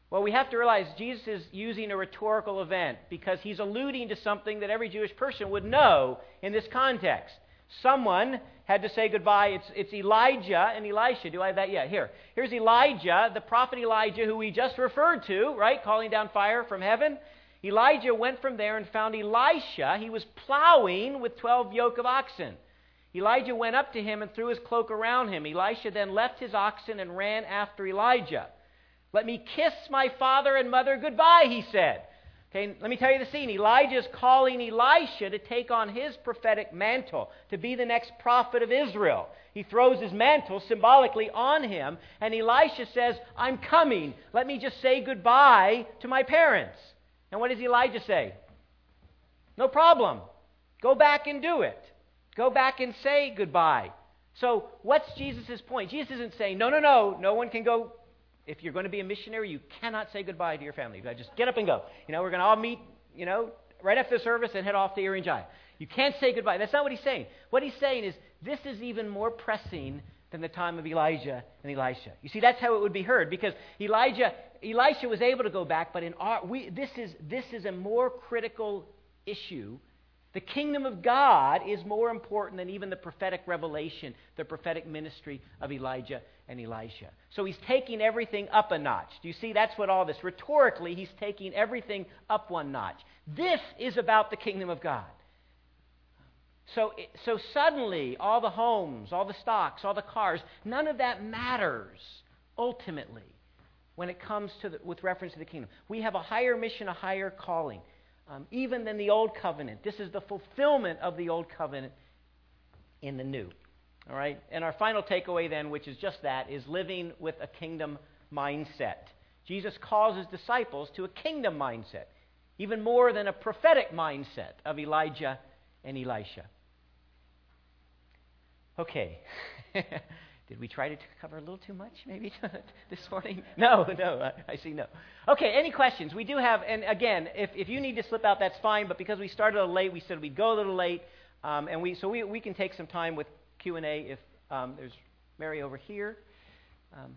Well, we have to realize Jesus is using a rhetorical event because he's alluding to something that every Jewish person would know in this context. Someone had to say goodbye. It's, it's Elijah and Elisha. Do I have that yet? Here. Here's Elijah, the prophet Elijah, who we just referred to, right? Calling down fire from heaven. Elijah went from there and found Elisha. He was plowing with twelve yoke of oxen. Elijah went up to him and threw his cloak around him. Elisha then left his oxen and ran after Elijah. "Let me kiss my father and mother goodbye," he said. Okay, let me tell you the scene. Elijah is calling Elisha to take on his prophetic mantle, to be the next prophet of Israel. He throws his mantle symbolically on him, and Elisha says, "I'm coming. Let me just say goodbye to my parents." And what does Elijah say? "No problem. Go back and do it. Go back and say goodbye." So what's Jesus' point? Jesus isn't saying, no, no, no, no one can go. If you're going to be a missionary, you cannot say goodbye to your family. You just get up and go. You know, we're going to all meet, you know, right after the service and head off to Irian Jaya. You can't say goodbye. That's not what he's saying. What he's saying is this is even more pressing than the time of Elijah and Elisha. You see, that's how it would be heard, because Elijah, Elisha was able to go back, but in our, we, this is this is a more critical issue. The kingdom of God is more important than even the prophetic revelation, the prophetic ministry of Elijah and Elisha. So he's taking everything up a notch. Do you see? That's what all this. Rhetorically, he's taking everything up one notch. This is about the kingdom of God. So, so suddenly, all the homes, all the stocks, all the cars, none of that matters ultimately when it comes to the, with reference to the kingdom. We have a higher mission, a higher calling. Um, even than the old covenant. This is the fulfillment of the old covenant in the new. All right? And our final takeaway then, which is just that, is living with a kingdom mindset. Jesus calls his disciples to a kingdom mindset, even more than a prophetic mindset of Elijah and Elisha. Okay. Did we try to cover a little too much, maybe, this morning? No, no, I, I see no. Okay, any questions? We do have, and again, if, if you need to slip out, that's fine, but because we started a little late, we said we'd go a little late, um, and we so we, we can take some time with Q and A if um, there's Mary over here. Um,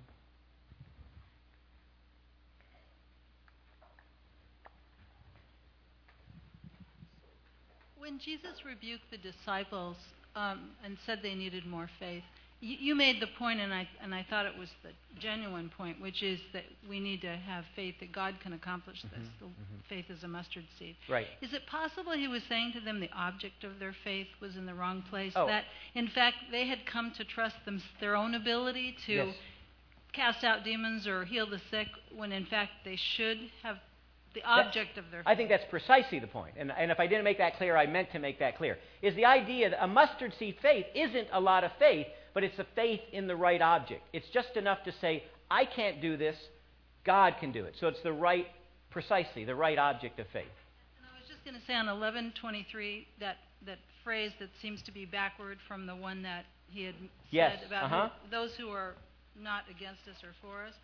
when Jesus rebuked the disciples um, and said they needed more faith, you made the point, and I and I thought it was the genuine point, which is that we need to have faith that God can accomplish this. Mm-hmm, the mm-hmm. Faith is a mustard seed. Right. Is it possible he was saying to them the object of their faith was in the wrong place? Oh. That, in fact, they had come to trust them, their own ability to yes. cast out demons or heal the sick, when in fact they should have the object that's, of their faith. I think that's precisely the point. And, and if I didn't make that clear, I meant to make that clear. Is the idea that a mustard seed faith isn't a lot of faith, but it's a faith in the right object. It's just enough to say, I can't do this, God can do it. So it's the right, precisely, the right object of faith. And I was just going to say on eleven twenty-three, that, that phrase that seems to be backward from the one that he had yes. said about uh-huh. who, those who are not against us or for us.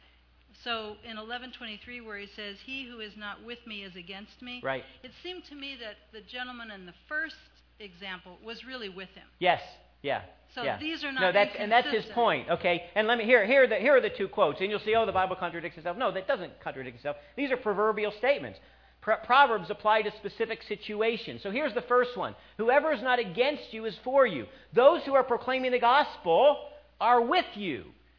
So in eleven twenty-three, where he says, he who is not with me is against me, right. It seemed to me that the gentleman in the first example was really with him. Yes, yeah. So yeah. these are not no, that's and that's his point. Okay, and let me here here are the here are the two quotes, and you'll see, oh, the Bible contradicts itself. No, that doesn't contradict itself. These are proverbial statements. Pro- Proverbs apply to specific situations. So here's the first one: whoever is not against you is for you. Those who are proclaiming the gospel are with you.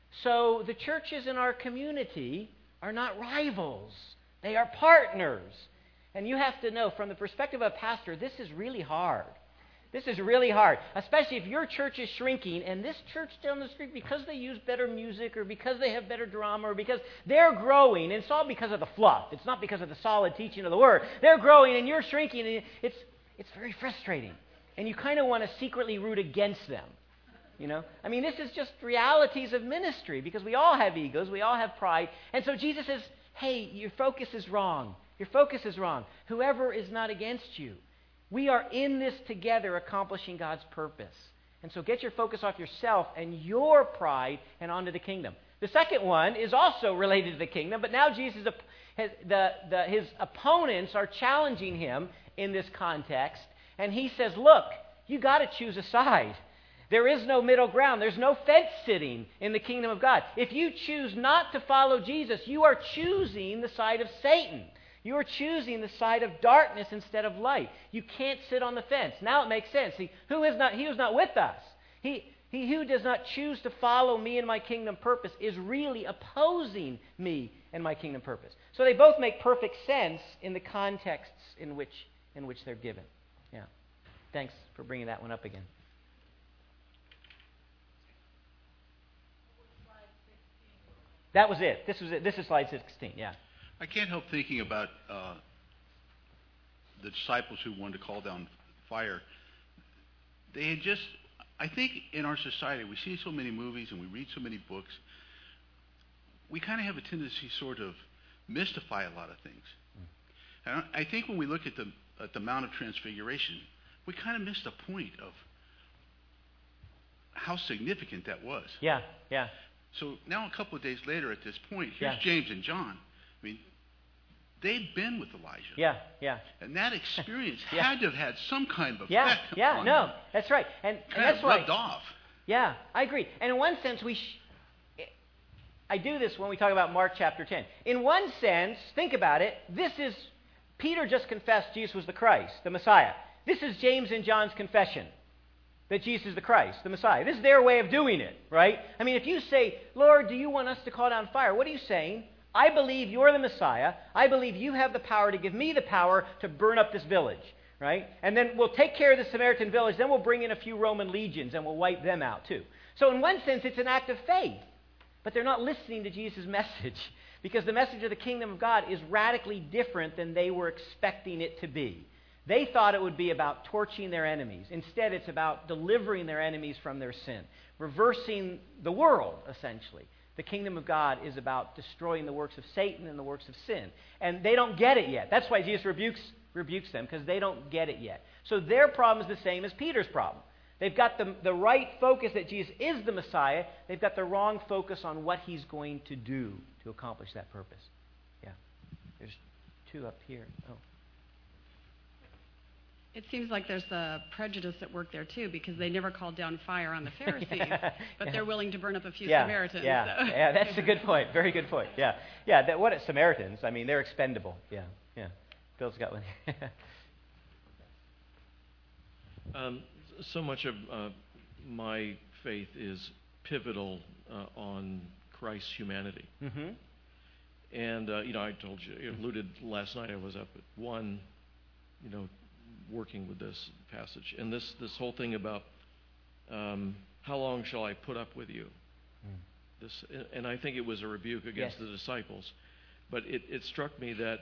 So the churches in our community are not rivals; they are partners. And you have to know, from the perspective of a pastor, this is really hard. This is really hard, especially if your church is shrinking and this church down the street, because they use better music or because they have better drama or because they're growing, and it's all because of the fluff. It's not because of the solid teaching of the Word. They're growing and you're shrinking, and it's it's very frustrating. And you kind of want to secretly root against them. You know? I mean, this is just realities of ministry, because we all have egos, we all have pride. And so Jesus says, hey, your focus is wrong. Your focus is wrong. Whoever is not against you. We are in this together, accomplishing God's purpose. And so get your focus off yourself and your pride and onto the kingdom. The second one is also related to the kingdom, but now Jesus, has, the, the, his opponents are challenging him in this context. And he says, look, you got to choose a side. There is no middle ground. There's no fence sitting in the kingdom of God. If you choose not to follow Jesus, you are choosing the side of Satan. You are choosing the side of darkness instead of light. You can't sit on the fence. Now it makes sense. See, who is not, he who's not with us, he, he who does not choose to follow me and my kingdom purpose is really opposing me and my kingdom purpose. So they both make perfect sense in the contexts in which, in which they're given. Yeah. Thanks for bringing that one up again. That was it. This was it. This is slide sixteen. Yeah. I can't help thinking about uh, the disciples who wanted to call down fire. They had just, I think in our society, we see so many movies and we read so many books, we kind of have a tendency to sort of mystify a lot of things. Mm. And I think when we look at the, at the Mount of Transfiguration, we kind of missed the point of how significant that was. Yeah, yeah. So now a couple of days later at this point, here's yeah. James and John. I mean, they'd been with Elijah. Yeah, yeah. And that experience yeah. had to have had some kind of effect yeah, yeah, on no, them. That's right. And, and kind that's of why, rubbed off. Yeah, I agree. And in one sense, we sh- I do this when we talk about Mark chapter ten. In one sense, think about it, this is, Peter just confessed Jesus was the Christ, the Messiah. This is James and John's confession that Jesus is the Christ, the Messiah. This is their way of doing it, right? I mean, if you say, Lord, do you want us to call down fire? What are you saying? I believe you're the Messiah. I believe you have the power to give me the power to burn up this village, right? And then we'll take care of the Samaritan village. Then we'll bring in a few Roman legions and we'll wipe them out too. So in one sense, it's an act of faith. But they're not listening to Jesus' message because the message of the kingdom of God is radically different than they were expecting it to be. They thought it would be about torching their enemies. Instead, it's about delivering their enemies from their sin, reversing the world, essentially. The kingdom of God is about destroying the works of Satan and the works of sin. And they don't get it yet. That's why Jesus rebukes, rebukes them, because they don't get it yet. So their problem is the same as Peter's problem. They've got the, the right focus that Jesus is the Messiah. They've got the wrong focus on what he's going to do to accomplish that purpose. Yeah. There's two up here. Oh. It seems like there's a prejudice at work there, too, because they never called down fire on the Pharisees, yeah, but yeah. they're willing to burn up a few yeah, Samaritans. Yeah, so. yeah, that's a good point. Very good point. Yeah, yeah. That, what Samaritans? I mean, they're expendable. Yeah, yeah. Bill's got one. um, so much of uh, my faith is pivotal uh, on Christ's humanity. Mm-hmm. And, uh, you know, I told you, I alluded last night, I was up at one, you know, working with this passage. And this, this whole thing about um, how long shall I put up with you? Mm. This, and I think it was a rebuke against yes. the disciples. But it, it struck me that,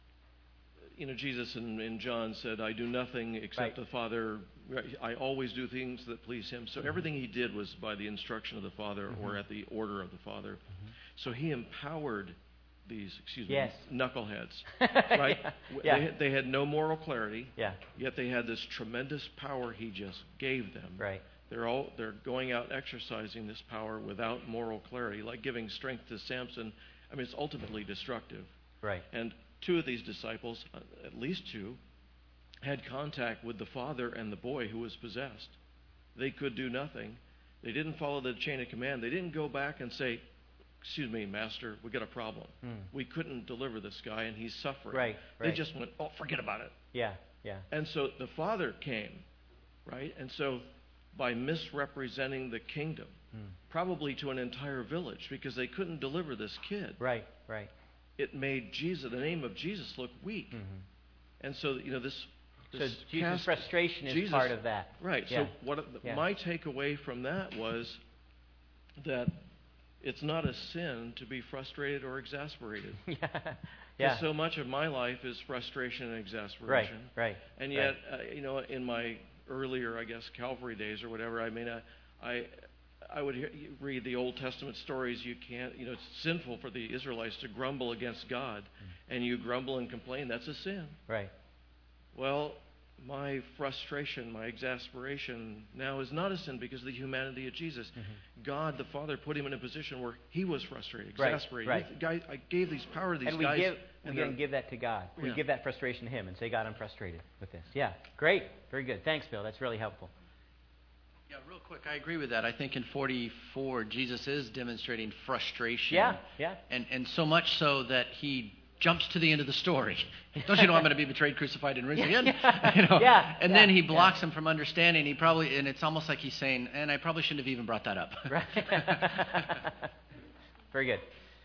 you know, Jesus in, in John said, I do nothing except right. the Father. I always do things that please him. So mm-hmm. everything he did was by the instruction of the Father mm-hmm. or at the order of the Father. Mm-hmm. So he empowered these, excuse yes. me, knuckleheads, right? yeah. Yeah. They, they had no moral clarity, yeah. yet they had this tremendous power he just gave them. Right. They're all they're going out exercising this power without moral clarity, like giving strength to Samson. I mean, it's ultimately destructive. Right. And two of these disciples, uh, at least two, had contact with the father and the boy who was possessed. They could do nothing. They didn't follow the chain of command. They didn't go back and say, excuse me, master, we got a problem. Hmm. We couldn't deliver this guy, and he's suffering. Right, right. They just went, oh, forget about it. Yeah, yeah. And so the father came, right? And so by misrepresenting the kingdom, hmm. probably to an entire village, because they couldn't deliver this kid. Right, right. It made Jesus, the name of Jesus, look weak. Mm-hmm. And so, you know, this... this so Jesus' cast, frustration is Jesus, part of that. Right. Yeah. So what yeah. my takeaway from that was that it's not a sin to be frustrated or exasperated. yeah. Because yeah. so much of my life is frustration and exasperation. Right, right. And yet, right. Uh, you know, in my earlier, I guess, Calvary days or whatever, I mean, I, I, I would hear, read the Old Testament stories. You can't, you know, it's sinful for the Israelites to grumble against God. Mm. And you grumble and complain, that's a sin. Right. Well, my frustration, my exasperation now is not a sin because of the humanity of Jesus. Mm-hmm. God, the Father, put him in a position where he was frustrated, exasperated. Right, right. Guy, I gave these power to these and we guys. Give, and we can give that to God. We yeah. give that frustration to him and say, God, I'm frustrated with this. Yeah, great. Very good. Thanks, Bill. That's really helpful. Yeah, real quick, I agree with that. I think in forty-four, Jesus is demonstrating frustration. Yeah, yeah. And, and so much so that he jumps to the end of the story. Don't you know I'm going to be betrayed, crucified, and risen again? Yeah. You know? Yeah, And yeah, then he blocks yeah. him from understanding. He probably, and it's almost like he's saying, and I probably shouldn't have even brought that up. Right. Very good.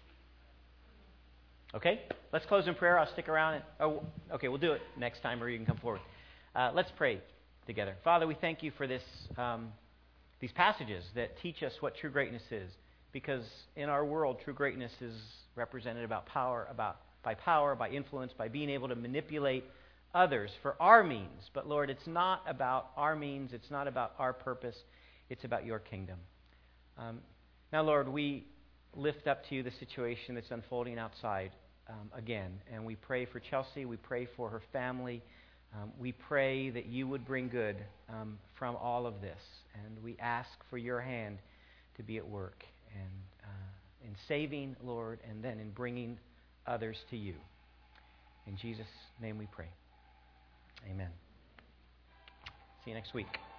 Okay, let's close in prayer. I'll stick around. And, oh, okay, we'll do it next time, or you can come forward. Uh, let's pray together. Father, we thank you for this, um, these passages that teach us what true greatness is. Because in our world, true greatness is represented about power, about by power, by influence, by being able to manipulate others for our means. But Lord, it's not about our means. It's not about our purpose. It's about your kingdom. Um, now, Lord, we lift up to you the situation that's unfolding outside um, again. And we pray for Chelsea. We pray for her family. Um, we pray that you would bring good um, from all of this. And we ask for your hand to be at work and uh, in saving, Lord, and then in bringing others to you. In Jesus' name we pray. Amen. See you next week.